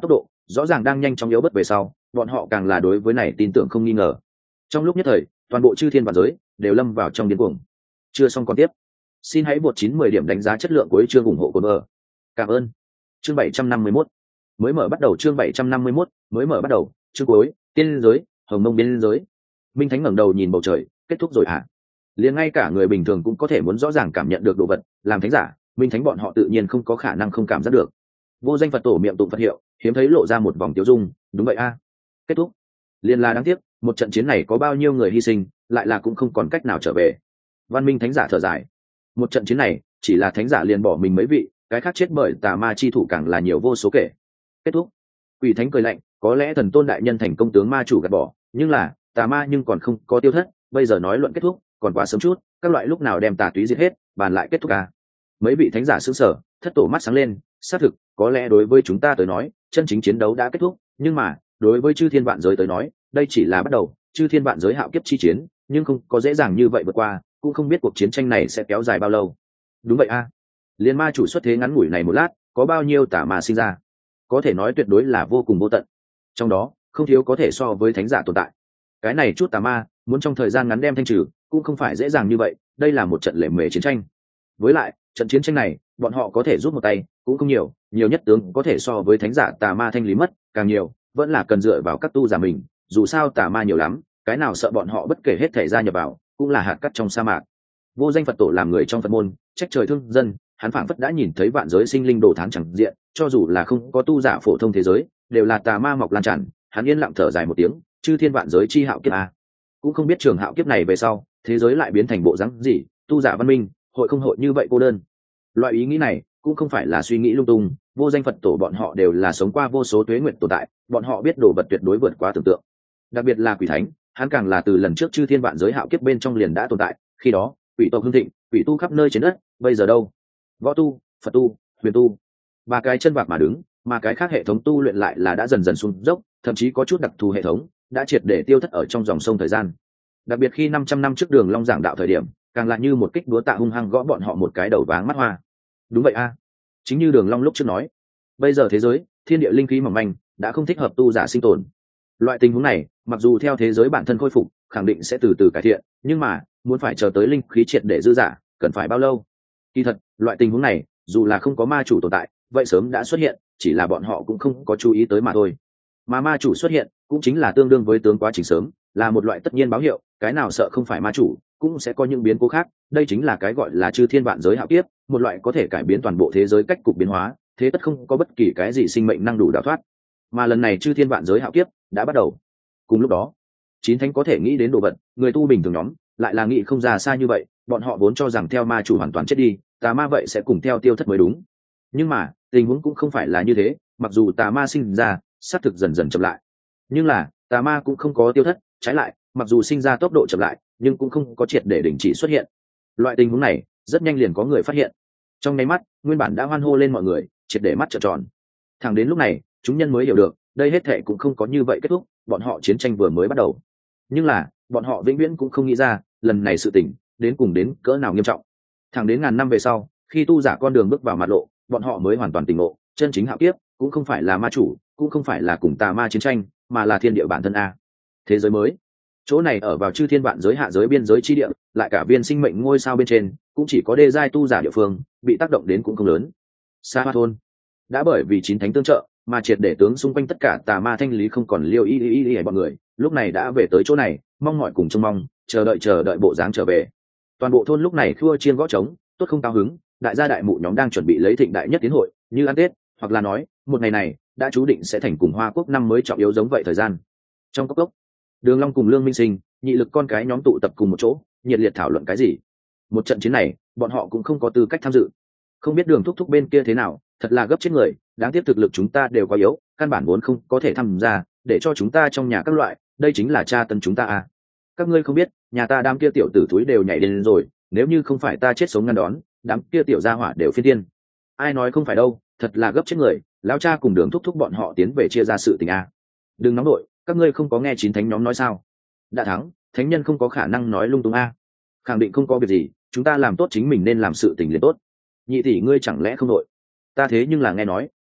rõ ràng đang nhanh chóng yếu bất về sau, bọn họ càng là đối với này tin tưởng không nghi ngờ. Trong lúc nhất thời, toàn bộ chư thiên vạn giới đều lâm vào trong điên cuồng. Chưa xong còn tiếp. Xin hãy bột chín mười điểm đánh giá chất lượng cuối chương ủng hộ của bờ. Cảm ơn. Chương bảy trăm năm mươi mốt. Mới mở bắt đầu chương bảy trăm năm mươi mốt, mới mở bắt đầu, chương cuối, tiên giới, hồng mông biên giới. Minh Thánh ngẩng đầu nhìn bầu trời, kết thúc rồi hả? Liền ngay cả người bình thường cũng có thể muốn rõ ràng cảm nhận được đồ vật, làm thánh giả, Minh Thánh bọn họ tự nhiên không có khả năng không cảm giác được. Vô Danh Phật Tổ miệng tụng Phật hiệu, hiếm thấy lộ ra một vòng tiêu dung, đúng vậy a. Kết thúc. Liền là đáng tiếc, một trận chiến này có bao nhiêu người hy sinh, lại là cũng không còn cách nào trở về. Văn Minh Thánh giả thở dài. Một trận chiến này, chỉ là thánh giả liền bỏ mình mấy vị, cái khác chết bởi tà ma chi thủ càng là nhiều vô số kể. Kết thúc. Quỷ Thánh cười lạnh, có lẽ thần tôn đại nhân thành công tướng ma chủ gạt bỏ, nhưng là tà ma nhưng còn không có tiêu thất, bây giờ nói luận kết thúc còn quá sớm chút, các loại lúc nào đem tà túy giết hết, bàn lại kết thúc à. Mấy vị thánh giả sững sờ, thất tổ mắt sáng lên, xác thực, có lẽ đối với chúng ta tới nói, chân chính chiến đấu đã kết thúc, nhưng mà, đối với chư thiên vạn giới tới nói, đây chỉ là bắt đầu, chư thiên vạn giới hạo kiếp chi chiến, nhưng không có dễ dàng như vậy vượt qua, cũng không biết cuộc chiến tranh này sẽ kéo dài bao lâu. Đúng vậy a. À. Liên ma chủ xuất thế ngắn ngủi này một lát, có bao nhiêu tà ma sinh ra, có thể nói tuyệt đối là vô cùng vô tận. Trong đó, không thiếu có thể so với thánh giả tồn tại. Cái này chút tà ma, muốn trong thời gian ngắn đem thanh trừ, cũng không phải dễ dàng như vậy, đây là một trận lệ mề chiến tranh. Với lại, trận chiến tranh này, bọn họ có thể rút một tay, cũng không nhiều, nhiều nhất tướng có thể so với thánh giả tà ma thanh lý mất, càng nhiều, vẫn là cần dựa vào các tu giả mình, dù sao tà ma nhiều lắm, cái nào sợ bọn họ bất kể hết thể gia nhập vào, cũng là hạt cát trong sa mạc. Vô Danh Phật Tổ làm người trong Phật môn, trách trời thương dân, hắn phảng phất đã nhìn thấy vạn giới sinh linh đồ thán chẳng diện, cho dù là không có tu giả phổ thông thế giới, đều là tà ma mọc lan tràn, hắn yên lặng thở dài một tiếng, chư thiên vạn giới chi hạo kiếp a. Cũng không biết trường hạo kiếp này về sau, thế giới lại biến thành bộ dáng gì, tu giả văn minh, hội không hội như vậy cô đơn. Loại ý nghĩ này cũng không phải là suy nghĩ lung tung, Vô Danh Phật Tổ bọn họ đều là sống qua vô số tuế nguyện tồn tại, bọn họ biết đồ vật tuyệt đối vượt quá tưởng tượng. Đặc biệt là Quỷ Thánh, hắn càng là từ lần trước chư thiên vạn giới hạo kiếp bên trong liền đã tồn tại, khi đó, quỷ tộc hưng thịnh, quỷ tu khắp nơi trên đất, bây giờ đâu? Võ tu, Phật tu, huyền tu, ba cái chân vạc mà đứng, mà cái khác hệ thống tu luyện lại là đã dần dần xuống dốc, thậm chí có chút đặc thù hệ thống đã triệt để tiêu thất ở trong dòng sông thời gian. Đặc biệt khi năm trăm năm trước Đường Long giảng đạo thời điểm, càng là như một kích đúa tạ hung hăng gõ bọn họ một cái đầu váng mắt hoa. Đúng vậy a, chính như Đường Long lúc trước nói, bây giờ thế giới thiên địa linh khí mỏng manh, đã không thích hợp tu giả sinh tồn. Loại tình huống này, mặc dù theo thế giới bản thân khôi phục, khẳng định sẽ từ từ cải thiện, nhưng mà muốn phải chờ tới linh khí triệt để dư giả, cần phải bao lâu? Kỳ thật, loại tình huống này, dù là không có ma chủ tồn tại, vậy sớm đã xuất hiện, chỉ là bọn họ cũng không có chú ý tới mà thôi. Mà ma chủ xuất hiện, cũng chính là tương đương với tướng quá trình sớm, là một loại tất nhiên báo hiệu, cái nào sợ không phải ma chủ, cũng sẽ có những biến cố khác, đây chính là cái gọi là chư thiên vạn giới hạo kiếp, một loại có thể cải biến toàn bộ thế giới cách cục biến hóa, thế tất không có bất kỳ cái gì sinh mệnh năng đủ đào thoát. Mà lần này chư thiên vạn giới hạo kiếp đã bắt đầu. Cùng lúc đó, chín thánh có thể nghĩ đến đồ vật, người tu bình thường nhóm lại là nghĩ không ra xa như vậy, bọn họ vốn cho rằng theo ma chủ hoàn toàn chết đi, tà ma vậy sẽ cùng theo tiêu thất mới đúng. Nhưng mà, tình huống cũng không phải là như thế, mặc dù tà ma sinh ra, sát thực dần dần chậm lại. Nhưng là, tà ma cũng không có tiêu thất, trái lại, mặc dù sinh ra tốc độ chậm lại, nhưng cũng không có triệt để đình chỉ xuất hiện. Loại tình huống này, rất nhanh liền có người phát hiện. Trong nháy mắt, nguyên bản đã hoan hô lên mọi người, triệt để mắt trợn tròn. Thẳng đến lúc này, chúng nhân mới hiểu được, đây hết thảy cũng không có như vậy kết thúc, bọn họ chiến tranh vừa mới bắt đầu. Nhưng là, bọn họ vĩnh viễn cũng không nghĩ ra, lần này sự tình đến cùng đến cỡ nào nghiêm trọng. Thẳng đến ngàn năm về sau, khi tu giả con đường bước vào mặt lộ, bọn họ mới hoàn toàn tỉnh ngộ, chân chính hạo kiếp cũng không phải là ma chủ, cũng không phải là cùng tà ma chiến tranh, mà là thiên địa bản thân a. Thế giới mới. Chỗ này ở vào chư thiên vạn giới hạ giới biên giới chi địa, lại cả viên sinh mệnh ngôi sao bên trên, cũng chỉ có đê giai tu giả địa phương, bị tác động đến cũng không lớn. Sa Hoa thôn đã bởi vì chín thánh tương trợ, mà triệt để tướng xung quanh tất cả tà ma thanh lý không còn liêu y y y y bọn người, lúc này đã về tới chỗ này, mong mỏi cùng trông mong, chờ đợi chờ đợi bộ dáng trở về. Toàn bộ thôn lúc này khua chiên gõ trống, tốt không cao hứng, đại gia đại mụ nhóm đang chuẩn bị lấy thịnh đại nhất tiến hội, như ăn Tết, hoặc là nói, một ngày này đã chú định sẽ thành cùng Hoa Quốc năm mới trọng yếu giống vậy thời gian. Trong cốc cốc, Đường Long cùng Lương Minh Sinh, nhị lực con cái nhóm tụ tập cùng một chỗ, nhiệt liệt thảo luận cái gì. Một trận chiến này, bọn họ cũng không có tư cách tham dự. Không biết Đường thúc thúc bên kia thế nào, thật là gấp chết người, đáng tiếc thực lực chúng ta đều quá yếu, căn bản vốn không có thể tham gia, để cho chúng ta trong nhà các loại, đây chính là cha tân chúng ta à. Các ngươi không biết, nhà ta đám kia tiểu tử thúi đều nhảy lên rồi, nếu như không phải ta chết sống ngăn đón, đám kia tiểu gia hỏa đều phi tiên. Ai nói không phải đâu, thật là gấp chết người, lão cha cùng Đường thúc thúc bọn họ tiến về chia ra sự tình à. Đừng nóng đội, các ngươi không có nghe chín thánh nhóm nói sao? Đã thắng, thánh nhân không có khả năng nói lung tung a. À. Khẳng định không có việc gì, chúng ta làm tốt chính mình nên làm sự tình liền tốt. Nhị tỷ ngươi chẳng lẽ không đội? Ta thế nhưng là nghe nói,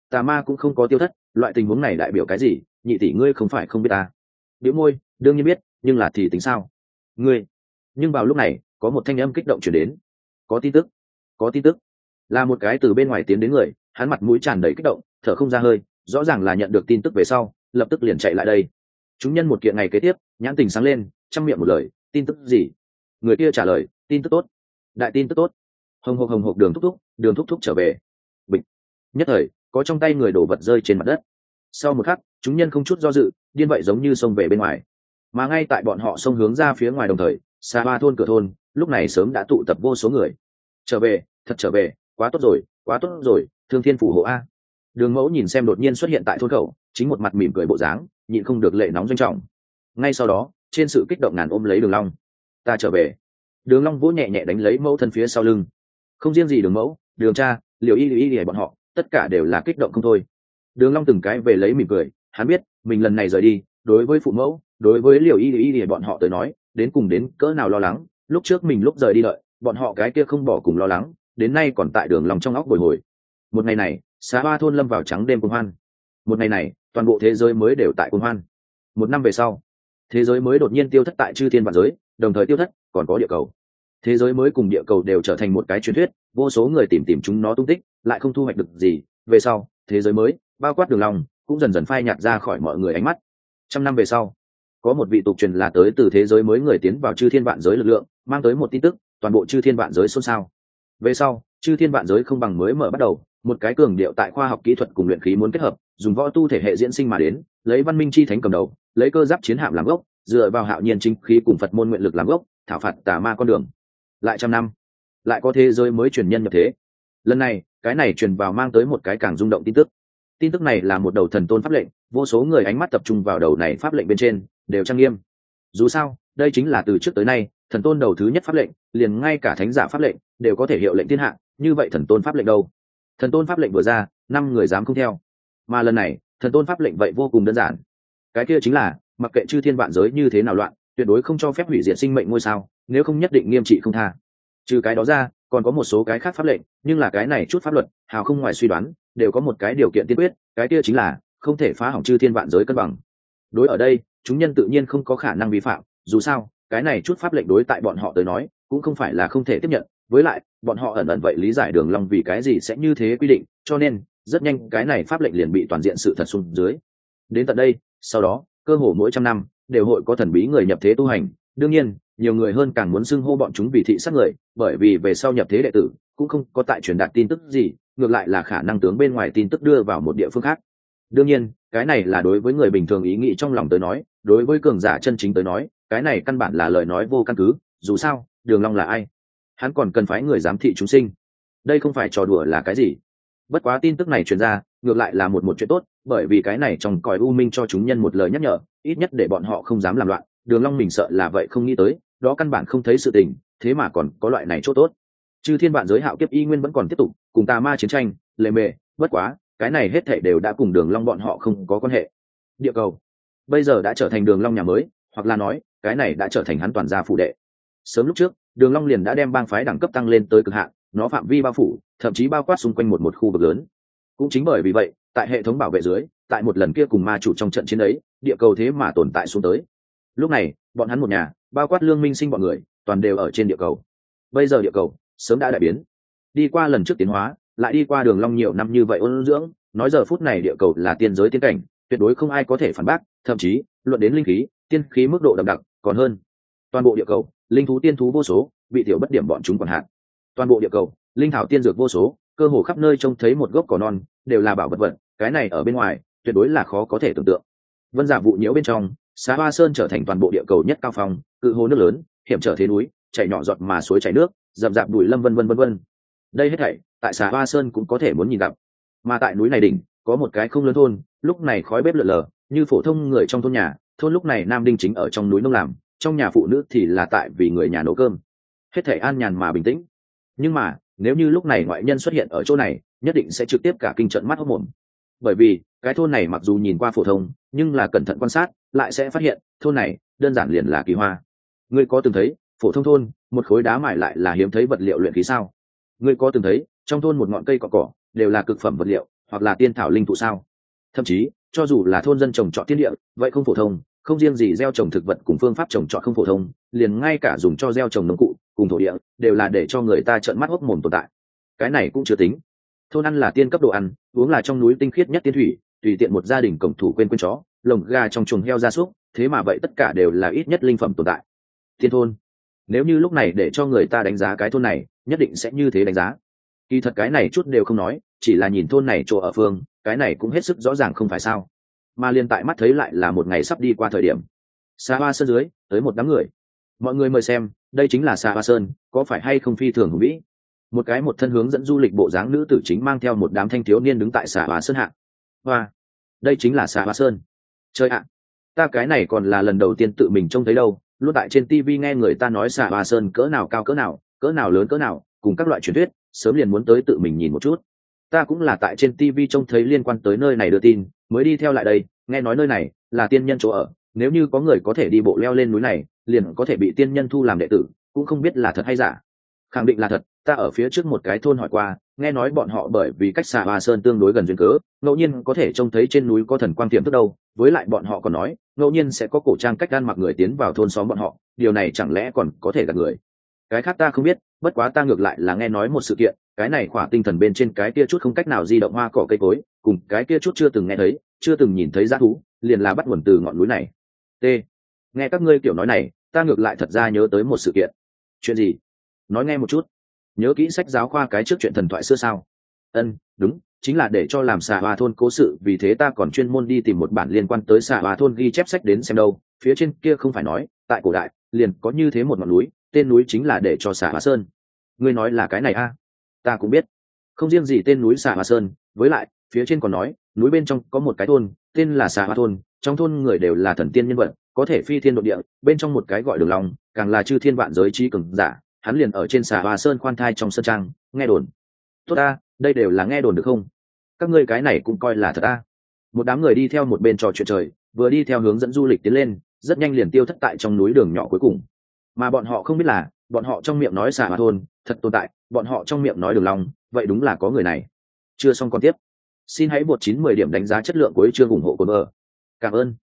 tà ma cũng không có tiêu thất, loại tình huống này đại biểu cái gì? Nhị tỷ ngươi không phải không biết ta? Bĩu môi, đương nhiên biết, nhưng là thì tính sao? Ngươi. Nhưng vào lúc này, có một thanh âm kích động chuyển đến. Có tin tức, có tin tức. Là một cái từ bên ngoài tiến đến người, hắn mặt mũi tràn đầy kích động, thở không ra hơi, rõ ràng là nhận được tin tức về sau, lập tức liền chạy lại đây. Chúng nhân một kiện ngày kế tiếp, nhãn tình sáng lên, trăm miệng một lời, tin tức gì? Người kia trả lời, tin tức tốt, đại tin tức tốt. Hồng hộc hồng hộc đường thúc thúc, đường thúc thúc trở về. Bịch. Nhất thời, có trong tay người đổ vật rơi trên mặt đất. Sau một khắc, chúng nhân không chút do dự, điên vậy giống như xông về bên ngoài. Mà ngay tại bọn họ xông hướng ra phía ngoài đồng thời, xa ba thôn cửa thôn, lúc này sớm đã tụ tập vô số người. Trở về, thật trở về, quá tốt rồi, quá tốt rồi, thương thiên phủ hộ a. Đường Mẫu nhìn xem đột nhiên xuất hiện tại thôn khẩu, chính một mặt mỉm cười bộ dáng, nhịn không được lệ nóng doanh trọng. Ngay sau đó, trên sự kích động ngàn ôm lấy Đường Long. Ta trở về. Đường Long vỗ nhẹ nhẹ đánh lấy mẫu thân phía sau lưng. Không riêng gì Đường Mẫu, Đường cha, Liều Y Liều Y Liều bọn họ, tất cả đều là kích động không thôi. Đường Long từng cái về lấy mỉm cười, hắn biết, mình lần này rời đi, đối với phụ mẫu, đối với Liều Y Liều Y Liều bọn họ tới nói, đến cùng đến cỡ nào lo lắng, lúc trước mình lúc rời đi đợi, bọn họ cái kia không bỏ cùng lo lắng, đến nay còn tại Đường Long trong óc bồi hồi. Một ngày này, xã ba thôn lâm vào trắng đêm cuồng hoan. Một ngày này, toàn bộ thế giới mới đều tại cuồng hoan. Một năm về sau, thế giới mới đột nhiên tiêu thất tại chư thiên vạn giới, đồng thời tiêu thất, còn có địa cầu. Thế giới mới cùng địa cầu đều trở thành một cái truyền thuyết, vô số người tìm tìm chúng nó tung tích, lại không thu hoạch được gì. Về sau, thế giới mới, bao quát Đường Long, cũng dần dần phai nhạt ra khỏi mọi người ánh mắt. Trăm năm về sau, có một vị tục truyền là tới từ thế giới mới người tiến vào chư thiên vạn giới lực lượng, mang tới một tin tức, toàn bộ chư thiên vạn giới xôn xao. Về sau, chư thiên vạn giới không bằng mới mở bắt đầu, một cái cường điệu tại khoa học kỹ thuật cùng luyện khí muốn kết hợp, dùng võ tu thể hệ diễn sinh mà đến, lấy văn minh chi thánh cầm đầu, lấy cơ giáp chiến hạm làm gốc, dựa vào hạo nhiên chính khí cùng Phật môn nguyện lực làm gốc, thảo phạt tà ma con đường. Lại trăm năm, lại có thế giới mới truyền nhân nhập thế. Lần này, cái này truyền vào mang tới một cái càng rung động tin tức. Tin tức này là một đầu thần tôn pháp lệnh, vô số người ánh mắt tập trung vào đầu này pháp lệnh bên trên, đều trang nghiêm. Dù sao, đây chính là từ trước tới nay, thần tôn đầu thứ nhất pháp lệnh, liền ngay cả thánh giả pháp lệnh đều có thể hiệu lệnh thiên hạ, như vậy thần tôn pháp lệnh đâu? Thần tôn pháp lệnh vừa ra, năm người dám không theo. Mà lần này, thần tôn pháp lệnh vậy vô cùng đơn giản. Cái kia chính là, mặc kệ chư thiên vạn giới như thế nào loạn, tuyệt đối không cho phép hủy diệt sinh mệnh ngôi sao, nếu không nhất định nghiêm trị không tha. Trừ cái đó ra, còn có một số cái khác pháp lệnh, nhưng là cái này chút pháp luật, hào không ngoài suy đoán, đều có một cái điều kiện tiên quyết, cái kia chính là không thể phá hỏng chư thiên vạn giới cân bằng. Đối ở đây, chúng nhân tự nhiên không có khả năng vi phạm, dù sao, cái này chút pháp lệnh đối tại bọn họ tới nói, cũng không phải là không thể tiếp nhận, với lại, bọn họ ẩn ẩn vậy lý giải Đường Long vì cái gì sẽ như thế quy định, cho nên, rất nhanh cái này pháp lệnh liền bị toàn diện sự thật xuống dưới. Đến tận đây, sau đó, cơ hồ mỗi trăm năm, đều hội có thần bí người nhập thế tu hành, đương nhiên, nhiều người hơn càng muốn xưng hô bọn chúng vì thị sát người, bởi vì về sau nhập thế đệ tử, cũng không có tại truyền đạt tin tức gì, ngược lại là khả năng tướng bên ngoài tin tức đưa vào một địa phương khác. Đương nhiên, cái này là đối với người bình thường ý nghĩ trong lòng tới nói, đối với cường giả chân chính tới nói, cái này căn bản là lời nói vô căn cứ, dù sao, Đường Long là ai? Hắn còn cần phái người giám thị chúng sinh. Đây không phải trò đùa là cái gì? Bất quá tin tức này truyền ra, ngược lại là một một chuyện tốt, bởi vì cái này trong cõi u minh cho chúng nhân một lời nhắc nhở, ít nhất để bọn họ không dám làm loạn. Đường Long mình sợ là vậy không nghĩ tới, đó căn bản không thấy sự tình, thế mà còn có loại này chỗ tốt. Chư thiên vạn giới hạo kiếp y nguyên vẫn còn tiếp tục, cùng tà ma chiến tranh, lệ mề, bất quá, cái này hết thảy đều đã cùng Đường Long bọn họ không có quan hệ. Địa cầu bây giờ đã trở thành Đường Long nhà mới, hoặc là nói, cái này đã trở thành hắn toàn gia phụ đệ. Sớm lúc trước, Đường Long liền đã đem bang phái đẳng cấp tăng lên tới cực hạn, nó phạm vi bao phủ, thậm chí bao quát xung quanh một một khu vực lớn. Cũng chính bởi vì vậy, tại hệ thống bảo vệ dưới, tại một lần kia cùng ma chủ trong trận chiến ấy, địa cầu thế mà tồn tại xuống tới. Lúc này, bọn hắn một nhà, bao quát Lương Minh Sinh bọn người, toàn đều ở trên địa cầu. Bây giờ địa cầu sớm đã đại biến. Đi qua lần trước tiến hóa, lại đi qua Đường Long nhiều năm như vậy ôn dưỡng, nói giờ phút này địa cầu là tiên giới tiên cảnh, tuyệt đối không ai có thể phản bác, thậm chí, luận đến linh khí, tiên khí mức độ đậm đặc, còn hơn. Toàn bộ địa cầu, linh thú tiên thú vô số, bị tiểu bất điểm bọn chúng quản hạt. Toàn bộ địa cầu, linh thảo tiên dược vô số, cơ hồ khắp nơi trông thấy một gốc cỏ non, đều là bảo vật vật, cái này ở bên ngoài, tuyệt đối là khó có thể tưởng tượng. Vân Giả Vụ Nhiễu bên trong, Xá Hoa Sơn trở thành toàn bộ địa cầu nhất cao phong, cự hồ nước lớn, hiểm trở thế núi, chảy nhỏ giọt mà suối chảy nước, rậm rạp bụi lâm vân vân vân vân. Đây hết thảy, tại Xá Hoa Sơn cũng có thể muốn nhìn gặp. Mà tại núi này đỉnh, có một cái không lớn thôn, lúc này khói bếp lượn lờ, như phổ thông người trong thôn nhà, thôn lúc này nam đinh chính ở trong núi nông làm, trong nhà phụ nữ thì là tại vì người nhà nấu cơm. Hết thảy an nhàn mà bình tĩnh. Nhưng mà, nếu như lúc này ngoại nhân xuất hiện ở chỗ này, nhất định sẽ trực tiếp cả kinh trận mắt hốt mồm. Bởi vì, cái thôn này mặc dù nhìn qua phổ thông, nhưng là cẩn thận quan sát, lại sẽ phát hiện, thôn này đơn giản liền là kỳ hoa. Ngươi có từng thấy, phổ thông thôn, một khối đá mài lại là hiếm thấy vật liệu luyện khí sao? Ngươi có từng thấy, trong thôn một ngọn cây cỏ cỏ, đều là cực phẩm vật liệu, hoặc là tiên thảo linh thụ sao? Thậm chí cho dù là thôn dân trồng trọt tiên địa vậy không phổ thông, không riêng gì gieo trồng thực vật cùng phương pháp trồng trọt không phổ thông, liền ngay cả dùng cho gieo trồng nông cụ cùng thổ địa đều là để cho người ta trợn mắt hốc mồm tồn tại. Cái này cũng chưa tính, thôn ăn là tiên cấp đồ ăn, uống là trong núi tinh khiết nhất tiên thủy, tùy tiện một gia đình cổng thủ quên quên chó lồng gà trong chuồng heo gia súc, thế mà vậy tất cả đều là ít nhất linh phẩm tồn tại. Tiên thôn, nếu như lúc này để cho người ta đánh giá cái thôn này, nhất định sẽ như thế đánh giá. Kỳ thật cái này chút đều không nói, chỉ là nhìn thôn này chỗ ở phương, cái này cũng hết sức rõ ràng không phải sao? Mà liên tại mắt thấy lại là một ngày sắp đi qua thời điểm, xa hoa sơn dưới tới một đám người. Mọi người mời xem, đây chính là xa hoa sơn, có phải hay không phi thường hùng vĩ? Một cái một thân hướng dẫn du lịch bộ dáng nữ tử chính mang theo một đám thanh thiếu niên đứng tại xà hoa sơn hạ. Hoa, đây chính là xà hoa sơn. Chơi ạ, ta cái này còn là lần đầu tiên tự mình trông thấy đâu, luôn tại trên tivi nghe người ta nói xà hoa sơn cỡ nào cao cỡ nào, cỡ nào lớn cỡ nào, cùng các loại truyền thuyết, sớm liền muốn tới tự mình nhìn một chút. Ta cũng là tại trên tivi trông thấy liên quan tới nơi này đưa tin, mới đi theo lại đây, nghe nói nơi này là tiên nhân chỗ ở, nếu như có người có thể đi bộ leo lên núi này, liền có thể bị tiên nhân thu làm đệ tử, cũng không biết là thật hay giả. Khẳng định là thật, ta ở phía trước một cái thôn hỏi qua, nghe nói bọn họ bởi vì cách xà hoa sơn tương đối gần duyên cớ, ngẫu nhiên có thể trông thấy trên núi có thần quang tiềm thức đâu, với lại bọn họ còn nói ngẫu nhiên sẽ có cổ trang cách ăn mặc người tiến vào thôn xóm bọn họ, điều này chẳng lẽ còn có thể gạt người. Cái khác ta không biết, bất quá ta ngược lại là nghe nói một sự kiện, cái này khỏa tinh thần bên trên cái kia chút không cách nào di động hoa cỏ cây cối, cùng cái kia chút chưa từng nghe thấy chưa từng nhìn thấy dã thú, liền là bắt nguồn từ ngọn núi này. T, nghe các ngươi kiểu nói này, ta ngược lại thật ra nhớ tới một sự kiện. Chuyện gì? Nói nghe một chút. Nhớ kỹ sách giáo khoa cái trước chuyện thần thoại xưa sao? Ân, đúng, chính là để cho làm xà hoa thôn cố sự, vì thế ta còn chuyên môn đi tìm một bản liên quan tới xà hoa thôn ghi chép sách đến xem đâu. Phía trên kia không phải nói tại cổ đại liền có như thế một ngọn núi, tên núi chính là để cho xà hoa sơn. Ngươi nói là cái này a? À? Ta cũng biết, không riêng gì tên núi xà hoa sơn, với lại phía trên còn nói núi bên trong có một cái thôn tên là xà hoa thôn, trong thôn người đều là thần tiên nhân vật, có thể phi thiên độ địa, bên trong một cái gọi Đường Long càng là chư thiên vạn giới trí cường giả, hắn liền ở trên xà hoa sơn khoan thai trong sơn trang. Nghe đồn tốt ta, đây đều là nghe đồn được không? Các ngươi cái này cũng coi là thật ta. Một đám người đi theo một bên trò chuyện trời, vừa đi theo hướng dẫn du lịch tiến lên, rất nhanh liền tiêu thất tại trong núi đường nhỏ cuối cùng. Mà bọn họ không biết là bọn họ trong miệng nói xà hoa thôn thật tồn tại, bọn họ trong miệng nói Đường Long vậy đúng là có người này. Chưa xong còn tiếp, xin hãy bột chín mười điểm đánh giá chất lượng của chương ủng hộ của bờ. Cảm ơn.